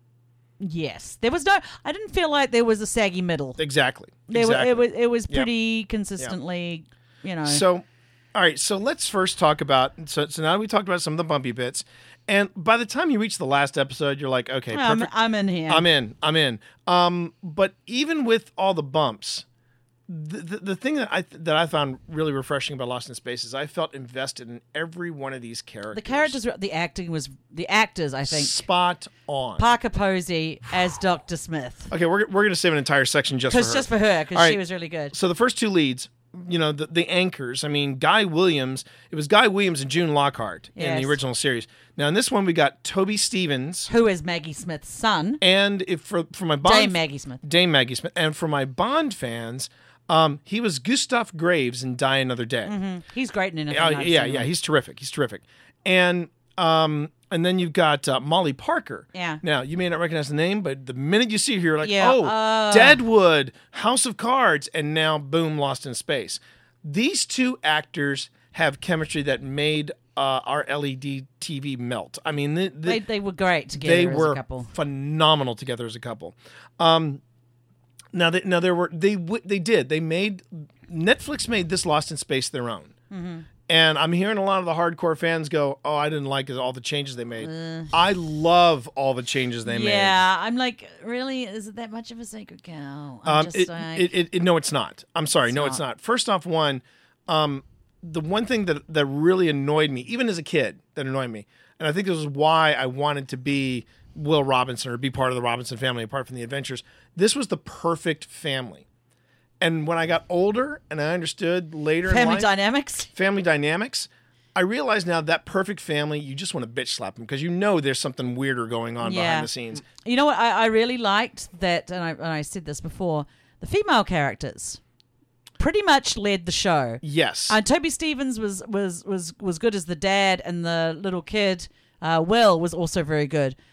Yes, there was no. I didn't feel like there was a saggy middle. Exactly. There exactly. were, it was it was Yeah. pretty consistently, you know. So, all right. So let's first talk about. So, so now we talked about some of the bumpy bits, and by the time you reach the last episode, you're like, okay, I'm, perfect. I'm in here. I'm in. I'm in. Um, but even with all the bumps, the, the the thing that I that I found really refreshing about Lost in Space is I felt invested in every one of these characters. The characters, were- the acting was the actors. I think spot on. Parker Posey as Doctor Smith, Okay, we're we're gonna save an entire section just for because her. just for her, because All she right. was really good. So the first two leads, you know, the, the anchors. I mean, Guy Williams. It was Guy Williams and June Lockhart in Yes. the original series. Now in this one, we got Toby Stevens, Who is Maggie Smith's son? and if for for my Bond Dame Maggie Smith. Dame Maggie Smith, and for my Bond fans, um, he was Gustav Graves in Die Another Day. He's great in anything. Oh, I've yeah, seen yeah, him. he's terrific. He's terrific, and um, and then you've got uh, Molly Parker. Yeah. Now you may not recognize the name, but the minute you see her, you're like, Yeah, oh, uh. Deadwood, House of Cards, and now boom, Lost in Space. These two actors have chemistry that made uh, our L E D T V melt. I mean, the, the, They they were great together they as were a couple. phenomenal together as a couple. Um, now, they, now there were they w- they did they made Netflix made this Lost in Space their own, Mm-hmm. and I'm hearing a lot of the hardcore fans go, "Oh, I didn't like all the changes they made." I love all the changes they made. Yeah, I'm like, really? Is it that much of a sacred cow? I'm Um, just it, like, it, it, it- no, it's not. I'm sorry, It's no, not. it's not. First off, one, um, the one thing that that really annoyed me, even as a kid, that annoyed me, and I think this is why I wanted to be Will Robinson or be part of the Robinson family, apart from the adventures. This was the perfect family. And when I got older and I understood later in family life, dynamics. family dynamics, I realize now that perfect family, you just want to bitch slap them because you know there's something weirder going on Yeah. behind the scenes. You know what? I, I really liked that, and I, and I said this before. The female characters pretty much led the show. Yes. Uh, Toby Stevens was was was was good as the dad, and the little kid, uh, Will, was also very good.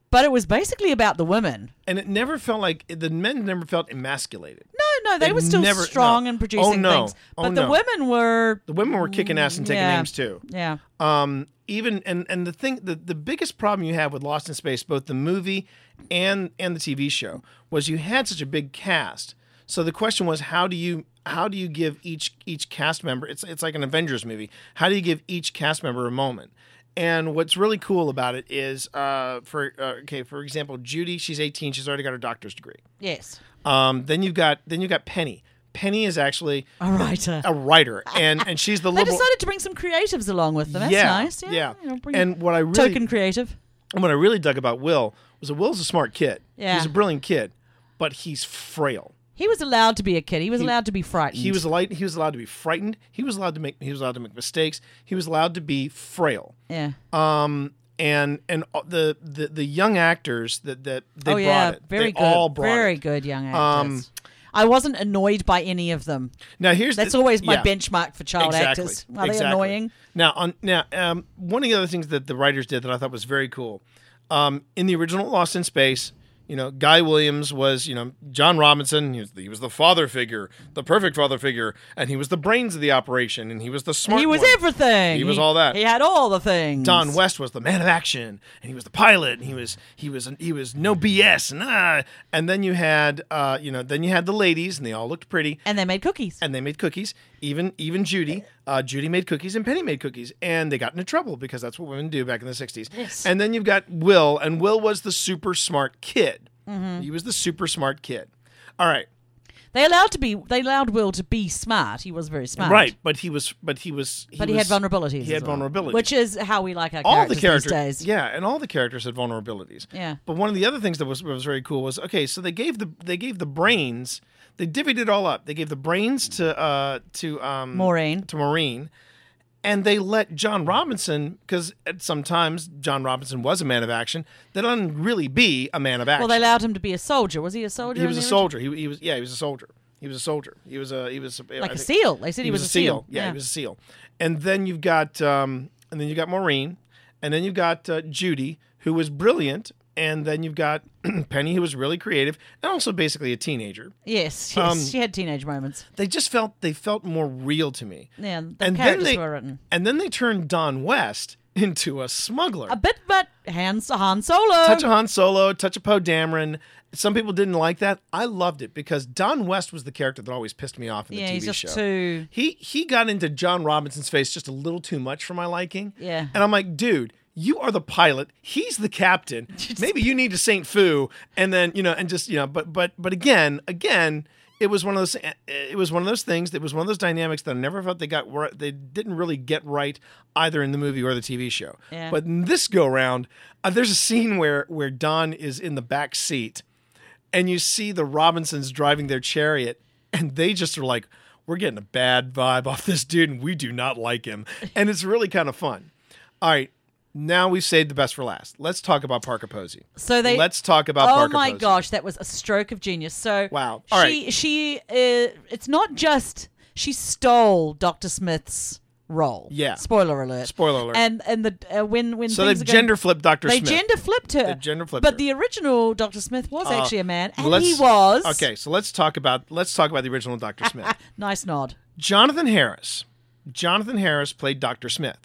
but it was basically about the women. And it never felt like the men never felt emasculated. No, no, they, They were still never- strong no. and producing Oh, no. things. Oh, But the no. women were. The women were kicking ass and taking yeah. names too. Yeah. Um, even and and the thing, the, the biggest problem you have with Lost in Space, both the movie and and the T V show, was you had such a big cast. So the question was, how do you how do you give each each cast member? It's it's like an Avengers movie. How do you give each cast member a moment? And what's really cool about it is, uh, for uh, okay, for example, Judy, she's eighteen, she's already got her doctor's degree. Yes. Um, then you've got then you've got Penny. Penny is actually A writer. a writer, and and she's the They liberal. decided to bring some creatives along with them. That's yeah, nice. Yeah. yeah. You know, bring And what I really token creative. and what I really dug about Will was that Will's a smart kid. Yeah. He's a brilliant kid, but he's frail. He was allowed to be a kid. He was allowed to be frightened. He was allowed. He was allowed to be frightened. He was allowed to make. He was allowed to make mistakes. He was allowed to be frail. Yeah. Um, and and the the, the young actors that that they oh brought yeah, it. very they good. all brought very it. good young Um, actors. I wasn't annoyed by any of them. Now here's That's the, always my yeah. benchmark for child Exactly. actors. Are they Exactly. annoying? Now, on now, um, one of the other things that the writers did that I thought was very cool, um, in the original Lost in Space, you know, Guy Williams was, you know, John Robinson. He was, he was the father figure, the perfect father figure, and he was the brains of the operation, and he was the smart. He was one. everything. He was all that. He had all the things. Don West was the man of action, and he was the pilot, and he was he was he was no B S, and ah, and then you had uh, you know, then you had the ladies, and they all looked pretty. And they made cookies. And they made cookies. Even even Judy, uh, Judy made cookies, and Penny made cookies, and they got into trouble because that's what women do back in the sixties. Yes. And then you've got Will, and Will was the super smart kid. Mm-hmm. He was the super smart kid. All right, They allowed to be. They allowed Will to be smart. He was very smart. right, but he was, but he was, he But he was, had vulnerabilities. He had as well, vulnerabilities, which is how we like our all the characters characters, these days. yeah, and all the characters had vulnerabilities. Yeah. But one of the other things that was was very cool was, okay, so they gave the they gave the brains, they divvied it all up. They gave the brains to uh to um Maureen. to Maureen, and they let John Robinson, because sometimes John Robinson was a man of action, that doesn't really be a man of action. Well, they allowed him to be a soldier. Was he a soldier? he in was a the soldier. He, he was yeah, he was a soldier. He was a soldier. He was a he was a, Like I a think- seal. They said he, was, a seal. Yeah, he was a seal. And then you've got um, and then you got Maureen, and then you've got uh, Judy, who was brilliant, and then you've got Penny, who was really creative, and also basically a teenager. Yes, yes. Um, she had teenage moments. They just felt they felt more real to me. Yeah, the and then characters they were written. and then they turned Don West into a smuggler. A bit, but hands Han Solo. Touch of Han Solo, touch of Poe Dameron. Some people didn't like that. I loved it because Don West was the character that always pissed me off in the yeah, T V he's just show. too. He he got into John Robinson's face just a little too much for my liking. Yeah. And I'm like, dude, you are the pilot. He's the captain. Maybe you need to Saint Fu, and then you know, and just you know, but but but again, again, it was one of those. It was one of those things. That was one of those dynamics that I never felt they got. right- They didn't really get right either in the movie or the T V show. Yeah. But in this go round, uh, there's a scene where where Don is in the back seat, and you see the Robinsons driving their chariot, and they just are like, we're getting a bad vibe off this dude, and we do not like him. And it's really kind of fun. All right, now we've saved the best for last. Let's talk about Parker Posey. So they. Let's talk about Oh Parker my Posey. gosh, that was a stroke of genius. So Wow. All she right. she uh, it's not just she stole Doctor Smith's role. Yeah. Spoiler alert. Spoiler alert. And and the uh, when when So things they've are going- gender flipped Doctor They Smith. gender flipped her. They gender flipped But her. the original Doctor Smith was Uh, actually a man, and let's- he was Okay, so let's talk about let's talk about the original Doctor Smith. Nice nod. Jonathan Harris. Jonathan Harris played Doctor Smith.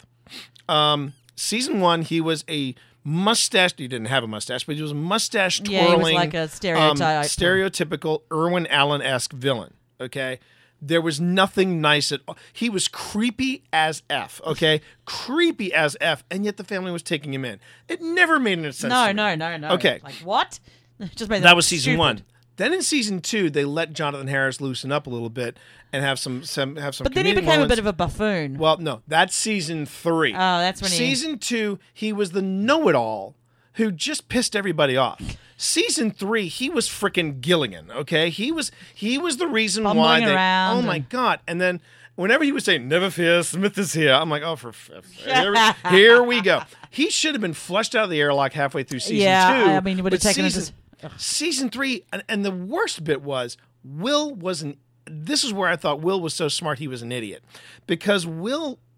Um, season one, he was a mustache. He didn't have a mustache, but he was a mustache twirling. Yeah, he was like a stereotype. um, stereotypical Irwin Allen-esque villain. Okay, there was nothing nice at all. He was creepy as f. Okay, creepy as f, and yet the family was taking him in. It never made any sense. No, to me. no, no, no. Okay. Like what? Just made That was season stupid. one. Then in season two, they let Jonathan Harris loosen up a little bit and have some, some have some. But then he comedic became moments. a bit of a buffoon. Well, no, that's season three. Oh, that's when he- Season two, he was the know-it-all who just pissed everybody off. Season three, he was frickin' Gilligan. Okay, he was he was the reason why Bumbling they. around Oh my and- god! And then whenever he was saying "Never fear, Smith is here," I'm like, "Oh, for f- f- here, we- here we go." He should have been flushed out of the airlock halfway through season Yeah, two. I mean, it would have but taken us season, just- season three, and, and the worst bit was Will was an. This is where I thought Will was so smart he was an idiot, because Will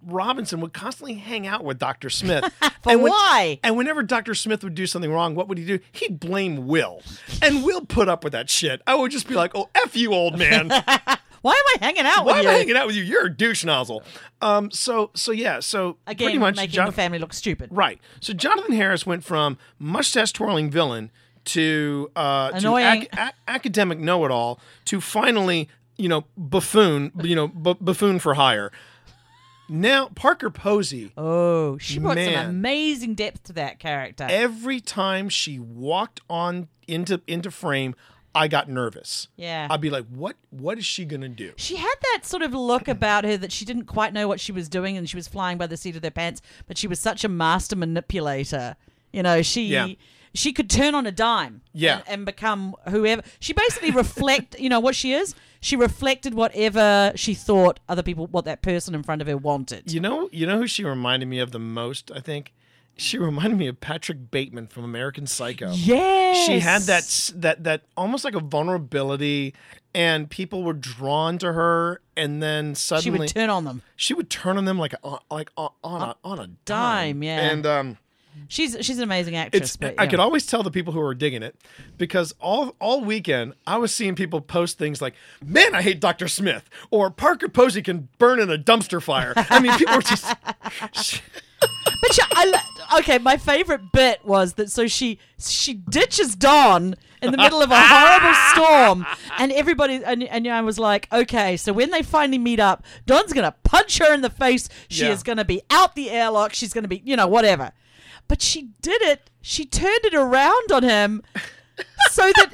Robinson would constantly hang out with Doctor Smith. For and when- why? And whenever Doctor Smith would do something wrong, what would he do? He'd blame Will. And Will put up with that shit. I would just be like, oh, F you, old man. Why am I hanging out Why with am you? I hanging out with you? You're a douche nozzle. Um, so, so yeah, so Again, pretty much making Jon- the family look stupid. Right. So Jonathan Harris went from mustache twirling villain to uh, to Annoying. ac- a- academic know-it-all to finally, you know, buffoon, you know, bu- buffoon for hire. Now Parker Posey. Oh, she brought Man. some amazing depth to that character. Every time she walked on into into frame, I got nervous. Yeah. I'd be like, what What is she gonna do? She had that sort of look about her that she didn't quite know what she was doing and she was flying by the seat of their pants, but she was such a master manipulator. You know, she Yeah. she could turn on a dime Yeah. and, and become whoever. She basically reflect, you know, what she is? She reflected whatever she thought other people, what that person in front of her wanted. You know, you know who she reminded me of the most, I think? She reminded me of Patrick Bateman from American Psycho. Yes. She had that s- that that almost like a vulnerability, and people were drawn to her, and then She suddenly would turn on them. she would turn on them like a, like on, on a on a dime. dime, yeah. And um, She's she's an amazing actress. it's but, I yeah. could always tell the people who were digging it because all all weekend I was seeing people post things like, "Man, I hate Doctor Smith," or "Parker Posey can burn in a dumpster fire." I mean, people were just. But she, I, lo- okay, my favorite bit was that so she she ditches Dawn in the middle of a horrible storm, and everybody and, and I was like, okay, so when they finally meet up, Dawn's gonna punch her in the face. She Yeah. is gonna be out the airlock. She's gonna be, you know, whatever. But she did it. She turned it around on him, so that.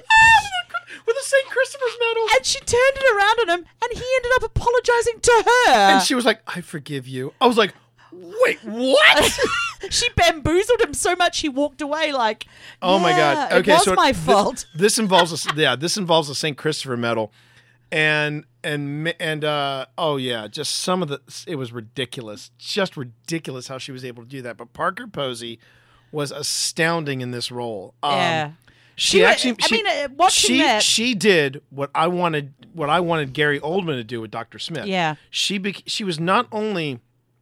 With a Saint Christopher's medal. And she turned it around on him, and he ended up apologizing to her. And she was like, "I forgive you." I was like, "Wait, what?" She bamboozled him so much he walked away like, Oh my "Yeah, God! Okay, it was so my thi- fault." This involves a yeah, this involves a Saint Christopher medal, and and mi- and uh, oh yeah, just some of the it was ridiculous, just ridiculous how she was able to do that. But Parker Posey was astounding in this role. Um, Yeah. She, She wa- actually, I she, mean, uh, watching she, that- she did what I wanted, what I wanted Gary Oldman to do with Doctor Smith. Yeah. she bec- she was not only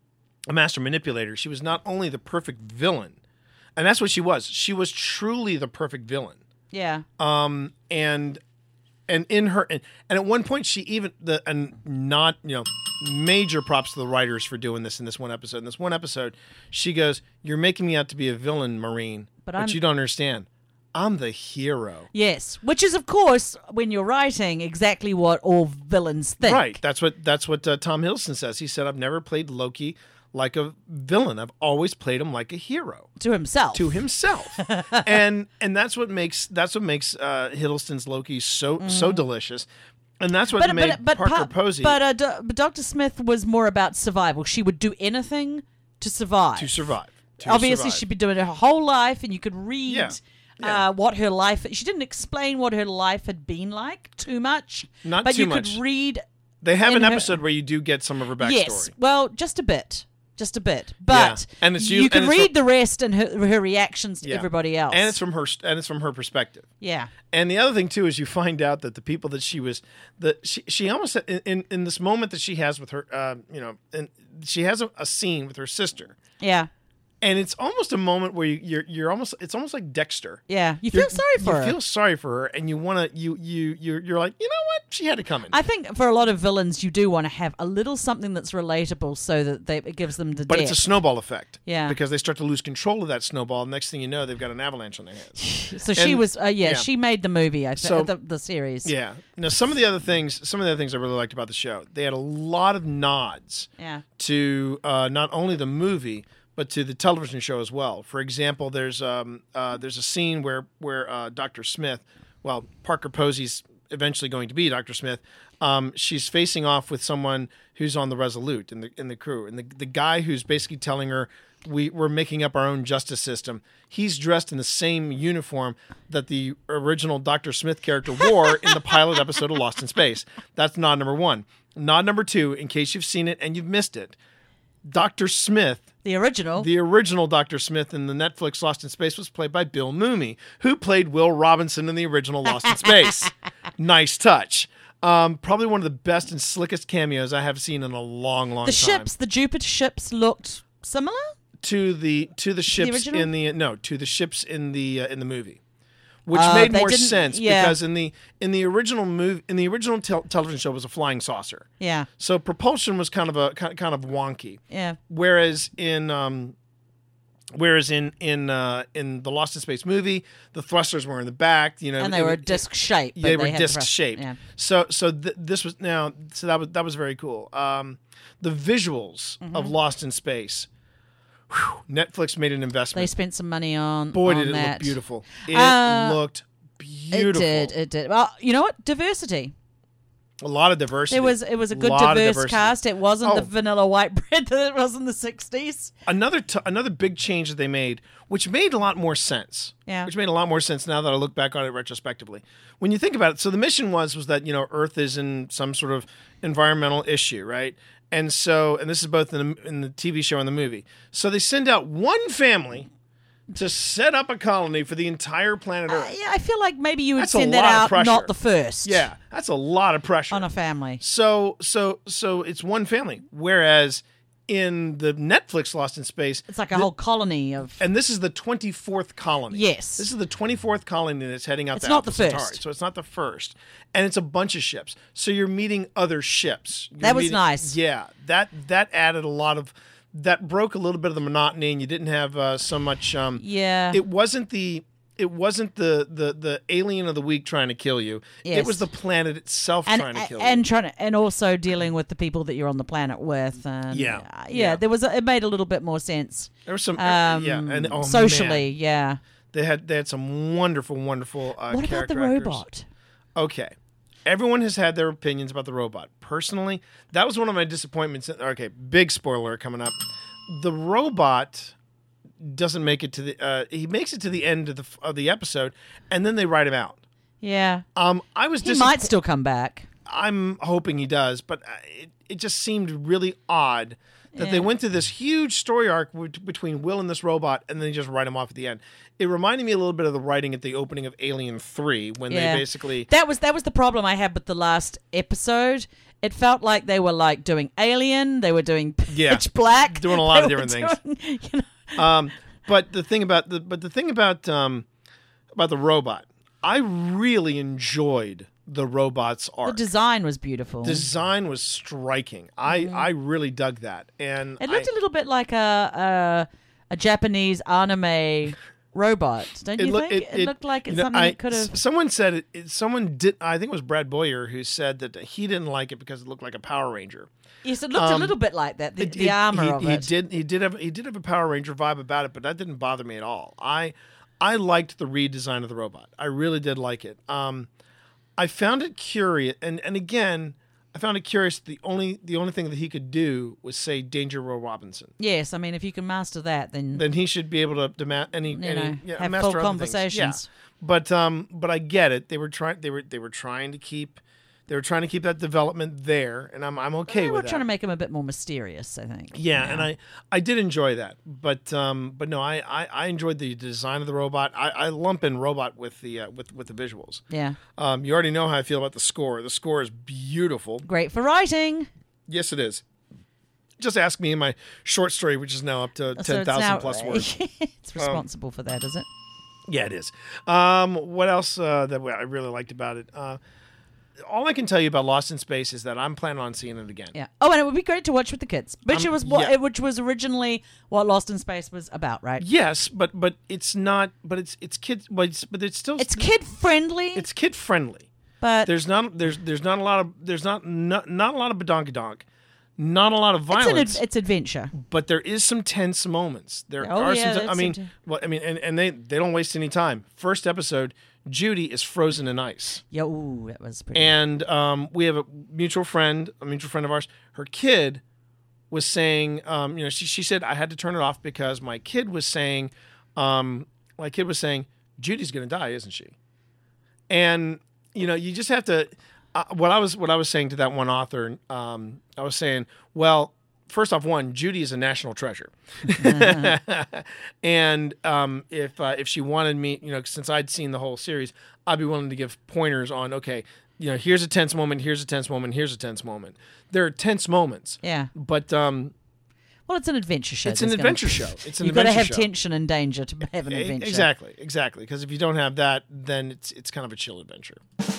a master manipulator, she was not only the perfect villain, and that's what she was. She was truly the perfect villain. Yeah. Um, and and in her and, and at one point she even the and not you know major props to the writers for doing this in this one episode. In this one episode, she goes, "You're making me out to be a villain, Marine, But but, I'm- you don't understand. I'm the hero." Yes, which is of course when you're writing exactly what all villains think. Right. That's what that's what uh, Tom Hiddleston says. He said, "I've never played Loki like a villain. I've always played him like a hero." To himself. To himself, and and that's what makes that's what makes uh, Hiddleston's Loki so so delicious, and that's what Mm-hmm. but made but but Parker pa- Posey But, uh, Do- but Doctor Smith was more about survival. She would do anything to survive. to survive. To Obviously, survive. she'd been doing it her whole life, and you could read Yeah. Yeah. Uh, what her life. She didn't explain what her life had been like too much. Not but too you much. could read. They have in an her- episode where you do get some of her backstory. Yes, well, just a bit, just a bit, but Yeah. And it's you you- can and it's read from- the rest and her, her reactions to Yeah. everybody else. and it's from her and it's from her perspective. yeah, And the other thing too is you find out that the people that she was that she she almost in in, in this moment that she has with her uh, you know and she has a, a scene with her sister. yeah, And it's almost a moment where you, you're you're almost it's almost like Dexter. yeah. You You're- feel sorry for you her. feel sorry for her, and you want to you you you're you're like, you know what, she had it coming. I think for a lot of villains, you do want to have a little something that's relatable, so that they, it gives them the but depth. it's a snowball effect. Yeah. Because they start to lose control of that snowball. Next thing you know, they've got an avalanche on their hands. so she and- was, uh, yeah, yeah. she made the movie. I think So- the, the series. Yeah. Now, some of the other things, some of the other things I really liked about the show, they had a lot of nods yeah, to uh, not only the movie but to the television show as well. For example, there's um uh, there's a scene where where uh, Doctor Smith, well, Parker Posey's eventually going to be Doctor Smith. Um, she's facing off with someone who's on the Resolute in the in the crew, and the the guy who's basically telling her we we're making up our own justice system. He's dressed in the same uniform that the original Doctor Smith character wore in the pilot episode of Lost in Space. That's nod number one. Nod number two, in case you've seen it and you've missed it, Doctor Smith, the original. the original Doctor Smith in the Netflix Lost in Space, was played by Bill Mooney, who played Will Robinson in the original Lost in Space. Nice touch. Um, probably one of the best and slickest cameos I have seen in a long, long The time. ships, the Jupiter ships, looked similar. to the to the ships original? in the no to the ships in the uh, in the movie, which Uh, made they more didn't- sense yeah. because in the in the original movie in the original tel- television show was a flying saucer, Yeah, so propulsion was kind of a kind kind of wonky. yeah. Whereas in um, whereas in in uh, in the Lost in Space movie, the thrusters were in the back, you know, And they it- were it- disc shaped. yeah, but they were had disc thrust- shaped. Yeah. So so th- this was now so that was that was very cool. Um, the visuals Mm-hmm. of Lost in Space. Whew, Netflix made an investment. They spent some money on. Boy, on did it that. look beautiful. It Uh, looked beautiful. It did. It did. Well, you know what? Diversity. A lot of diversity. It was. It was a good Lot of diverse diversity. cast. It wasn't the Oh. vanilla white bread that it was in the sixties. Another t- another big change that they made, which made a lot more sense. Yeah. Which made a lot more sense now that I look back on it retrospectively. When you think about it, so the mission was was that you know Earth is in some sort of environmental issue, right? And so, and this is both in the, in the T V show and the movie. So they send out one family to set up a colony for the entire planet Earth. Yeah, I feel like maybe you would That's a send that lot of out, pressure. not the first. Yeah, that's a lot of pressure on a family. So so so it's one family. Whereas in the Netflix Lost in Space, It's like a the- whole colony of. and this is the twenty-fourth colony. Yes. This is the twenty-fourth colony that's heading out It's to not Alpha the Centauri. first. So it's not the first. And it's a bunch of ships. So you're meeting other ships. You're That was meeting- nice. Yeah. That that added a lot of that broke a little bit of the monotony and you didn't have uh, so much um Yeah. it wasn't the it wasn't the, the, the alien of the week trying to kill you. It Yes. was the planet itself and trying to kill and you. trying to, and also dealing with the people that you're on the planet with. And, Yeah. uh, yeah, Yeah. There was a, it made a little bit more sense. There was some Um, yeah, and oh, socially, man. yeah. They had they had some wonderful, wonderful uh, What about character the actors. robot? Okay. Everyone has had their opinions about the robot. Personally, that was one of my disappointments. Okay, big spoiler coming up. The robot doesn't make it to the. Uh, he makes it to the end of the of the episode, and then they write him out. Yeah, Um, I was. he disappo- might still come back. I'm hoping he does, but uh, it, it just seemed really odd that they Yeah. went through this huge story arc w- between Will and this robot, and then they just write him off at the end. It reminded me a little bit of the writing at the opening of Alien three when Yeah. they basically. That was that was the problem I had with the last episode. It felt like they were like doing Alien, they were doing Pitch Yeah. Black, Doing a lot they of were different doing, you know, Um, but the thing about the but the thing about um, about the robot, I really enjoyed the robot's the arc. design was beautiful. Design was striking. I I really dug that, and It looked I, a little bit like a a, a Japanese anime robot, don't you loo- think? It, looked like you it's know, something I- that could have. s- Someone said it, it. Someone did. I think it was Brad Boyer who said that he didn't like it because it looked like a Power Ranger. Yes, it looked a um, little bit like that. The, It- the it- armor he, of he it. did. He did have. He did have a Power Ranger vibe about it, but that didn't bother me at all. I I liked the redesign of the robot. I really did like it. Um, I found it curious, and and again, I found it curious. The only the only thing that he could do was say "Danger, Will Robinson." Yes, I mean, if you can master that, then Then he should be able to, to ma- any, You any know, yeah, have master full other things. conversations. Yeah. But um, but I get it. They were trying. They were they were trying to keep. They were trying to keep that development there, and I'm I'm okay they were with that. trying to make him a bit more mysterious. I think. Yeah, you and know. I, I did enjoy that, but um, but no, I, I, I enjoyed the design of the robot. I, I lump in robot with the uh, with with the visuals. Yeah, Um, you already know how I feel about the score. The score is beautiful. great for writing. Yes, it is. Just ask me in my short story, which is now up to So ten it's now- thousand plus words. it's responsible for that, is it? Yeah, it is. Um, what else uh, that I really liked about it? Uh, all I can tell you about Lost in Space is that I'm planning on seeing it again. Yeah. Oh, and it would be great to watch with the kids, which Um, it was what yeah. which was originally what Lost in Space was about, right? Yes, but but it's not. But it's it's kids. But it's, but it's still It's kid friendly, it's kid friendly. but There's not there's there's not a lot of there's not not, not a lot of badonkadonk, not a lot of it's, an violence, ad- it's adventure. but there is some tense moments. There Oh, are yeah, some. I that's mean, some t- well, I mean, and, and they they don't waste any time. First episode, Judy is frozen in ice, Yeah, ooh, that was pretty. and um, we have a mutual friend, a mutual friend of ours. Her kid was saying, um, you know, she she said I had to turn it off because my kid was saying, um, my kid was saying Judy's going to die, isn't she? And you know, you just have to. Uh, what I was what I was saying to that one author, um, I was saying, well, first off, one, Judy is a national treasure, and um, if uh, if she wanted me, you know, since I'd seen the whole series, I'd be willing to give pointers on. Okay, you know, here's a tense moment, here's a tense moment, here's a tense moment. There are tense moments. Yeah. But um, well, it's an adventure show. It's an There's adventure gonna, show. It's an You've got to adventure have show. tension and danger to have an E- adventure. Exactly, exactly. Because if you don't have that, then it's it's kind of a chill adventure.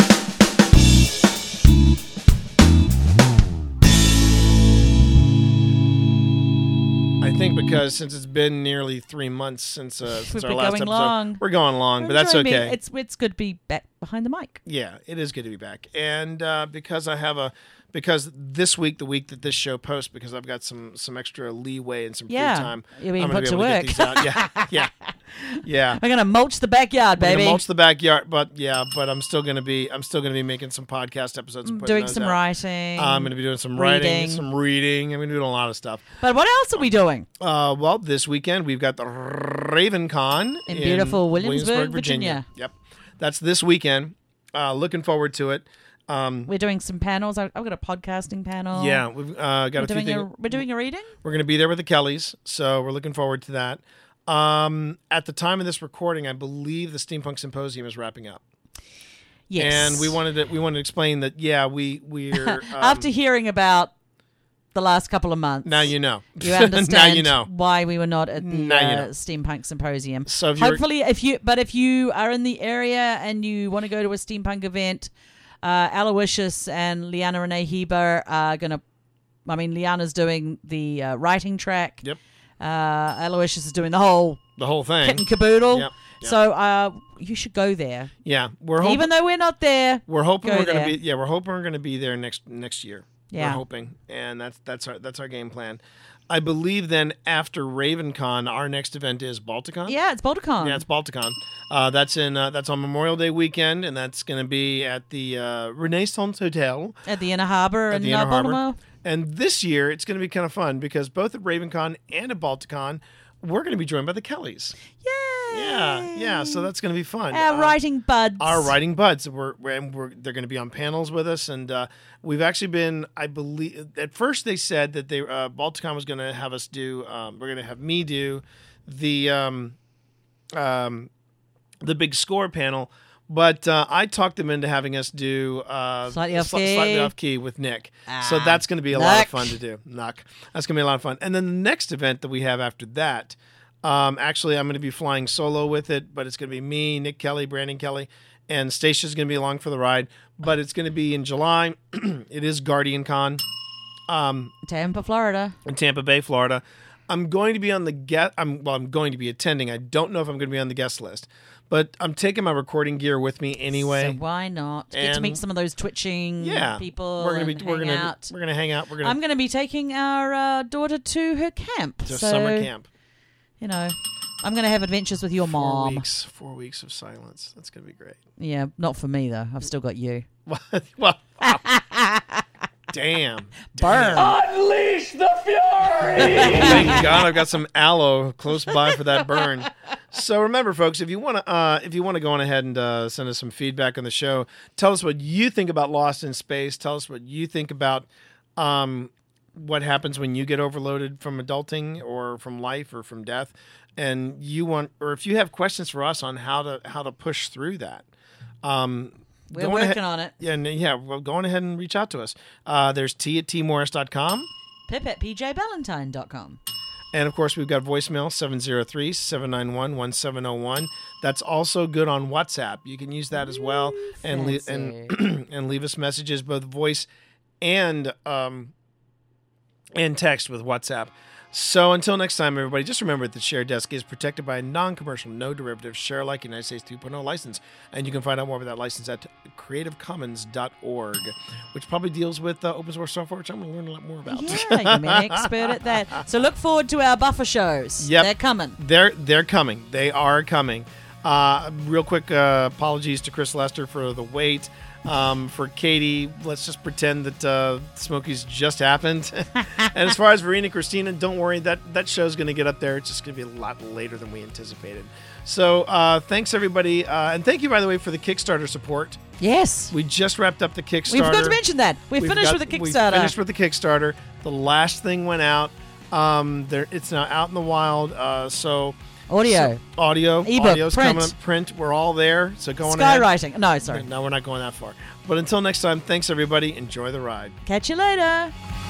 I think because since it's been nearly three months since uh, since We've our been last going episode, long. we're going long, I'm but that's enjoying being- okay. It's it's good to be back behind the mic. Yeah, it is good to be back, and uh, because I have a because this week, the week that this show posts, because I've got some some extra leeway and some Yeah, free time, you're being I'm gonna put be to able work. get these out. Yeah, yeah, yeah. We're gonna mulch the backyard, We're baby. gonna mulch the backyard, but yeah, but I'm still gonna be I'm still gonna be making some podcast episodes, and putting Doing those some out. writing. Uh, I'm gonna be doing some writing, reading. some reading. I'm gonna be doing a lot of stuff. But what else are we doing? Uh, well, this weekend we've got the RavenCon In beautiful Williamsburg, Virginia. Yep, that's this weekend. Uh, looking forward to it. Um, We're doing some panels. I- I've got a podcasting panel. yeah, we've uh, got We're a few doing things. a we're doing a reading. We're going to be there with the Kellys, so we're looking forward to that. Um, at the time of this recording, I believe the Steampunk Symposium is wrapping up. Yes. And we wanted to we wanted to explain that yeah, we we're um, after hearing about the last couple of months. now you know. You understand now you know. why we were not at the Now you uh, know. Steampunk Symposium. So if you're- hopefully, if you but if you are in the area and you want to go to a steampunk event, uh, Aloysius and Liana Renee Heber are gonna. I mean, Liana's doing the uh, writing track. Yep. Uh, Aloysius is doing the whole The whole thing. kit and caboodle. Yep, yep. So uh, you should go there, Yeah, we're hoping even though we're not there. we're hoping go we're going to there. be yeah, we're hoping we're going to be there next next year. Yeah. We're hoping. And that's that's our that's our game plan. I believe then after RavenCon, our next event is Balticon. Yeah, it's Balticon. Yeah, it's Balticon. Uh, that's in uh, that's on Memorial Day weekend, and that's going to be at the uh, Renaissance Hotel at the Inner Harbor at in the uh, Inner Harbor. Baltimore. And this year, it's going to be kind of fun because both at RavenCon and at Balticon, we're going to be joined by the Kellys. Yay! Yeah, yeah. So that's going to be fun. Our Uh, writing buds. Our writing buds. We're, we're, and we're they're going to be on panels with us, and uh, we've actually been. I believe at first they said that they uh, Balticon was going to have us do. Um, we're going to have me do the um, um, the big score panel, but uh, I talked them into having us do uh, Slightly off sli- key. slightly off key with Nick. so Ah, that's going to be a lot of Nick. fun to do. Knock. That's going to be a lot of fun. And then the next event that we have after that. Um, actually, I'm going to be flying solo with it, but it's going to be me, Nick Kelly, Brandon Kelly, and Stacia's going to be along for the ride. But it's going to be in July. It is Guardian Con um, Tampa, Florida. in Tampa Bay, Florida. I'm going to be on the guest. I'm well. I'm going to be attending. I don't know if I'm going to be on the guest list, but I'm taking my recording gear with me anyway. So why not get to And- meet some of those twitching yeah, people? We're gonna and be. We're hang gonna. out. We're gonna hang out. We're gonna I'm going to be taking our uh, daughter to her camp. to so, summer camp. You know, I'm going to have adventures with your Four mom. weeks. Four weeks of silence. That's gonna be great. Yeah, not for me though. I've still got you. well, wow. Damn. Burn. Unleash the fury! Thank God I've got some aloe close by for that burn. So remember, folks, if you want to, uh, if you want to go on ahead and uh, send us some feedback on the show, tell us what you think about Lost in Space. Tell us what you think about um, what happens when you get overloaded from adulting or from life or from death, and you want, or if you have questions for us on how to how to push through that. Um, We're go on working ahead- on it. Yeah, and, yeah. Well, go on ahead and reach out to us. Uh, there's t at t morris dot com. Pip at p j ballantyne dot com. And, of course, we've got voicemail, seven oh three, seven nine one, one seven oh one. That's also good on WhatsApp. You can use that as well and, le- and, and leave us messages, both voice and um, and text with WhatsApp. So until next time, everybody, just remember that Share Desk is protected by a non-commercial, no-derivative, share-alike United States two point oh license. And you can find out more about that license at creative commons dot org, which probably deals with uh, open source software, which I'm going to learn a lot more about. Yeah, you're an expert at that. So look forward to our buffer shows. Yep. They're coming. They're they're coming. They are coming. Uh, real quick uh, apologies to Chris Lester for the wait. Um, for Katie, let's just pretend that uh, Smokies just happened. And as far as Verena Christina, don't worry. That that show's going to get up there. It's just going to be a lot later than we anticipated. So uh, thanks, everybody. Uh, and thank you, by the way, for the Kickstarter support. Yes. We just wrapped up the Kickstarter. We forgot to mention that. We We've finished got- with the We Kickstarter. finished with the Kickstarter. The last thing went out. Um, there, it's now out in the wild. Uh, so Audio. So, audio. Ebook, Audio's print. coming up. Print. We're all there. So go on ahead. Skywriting. No, sorry. No, we're not going that far. But until next time, thanks everybody. Enjoy the ride. Catch you later.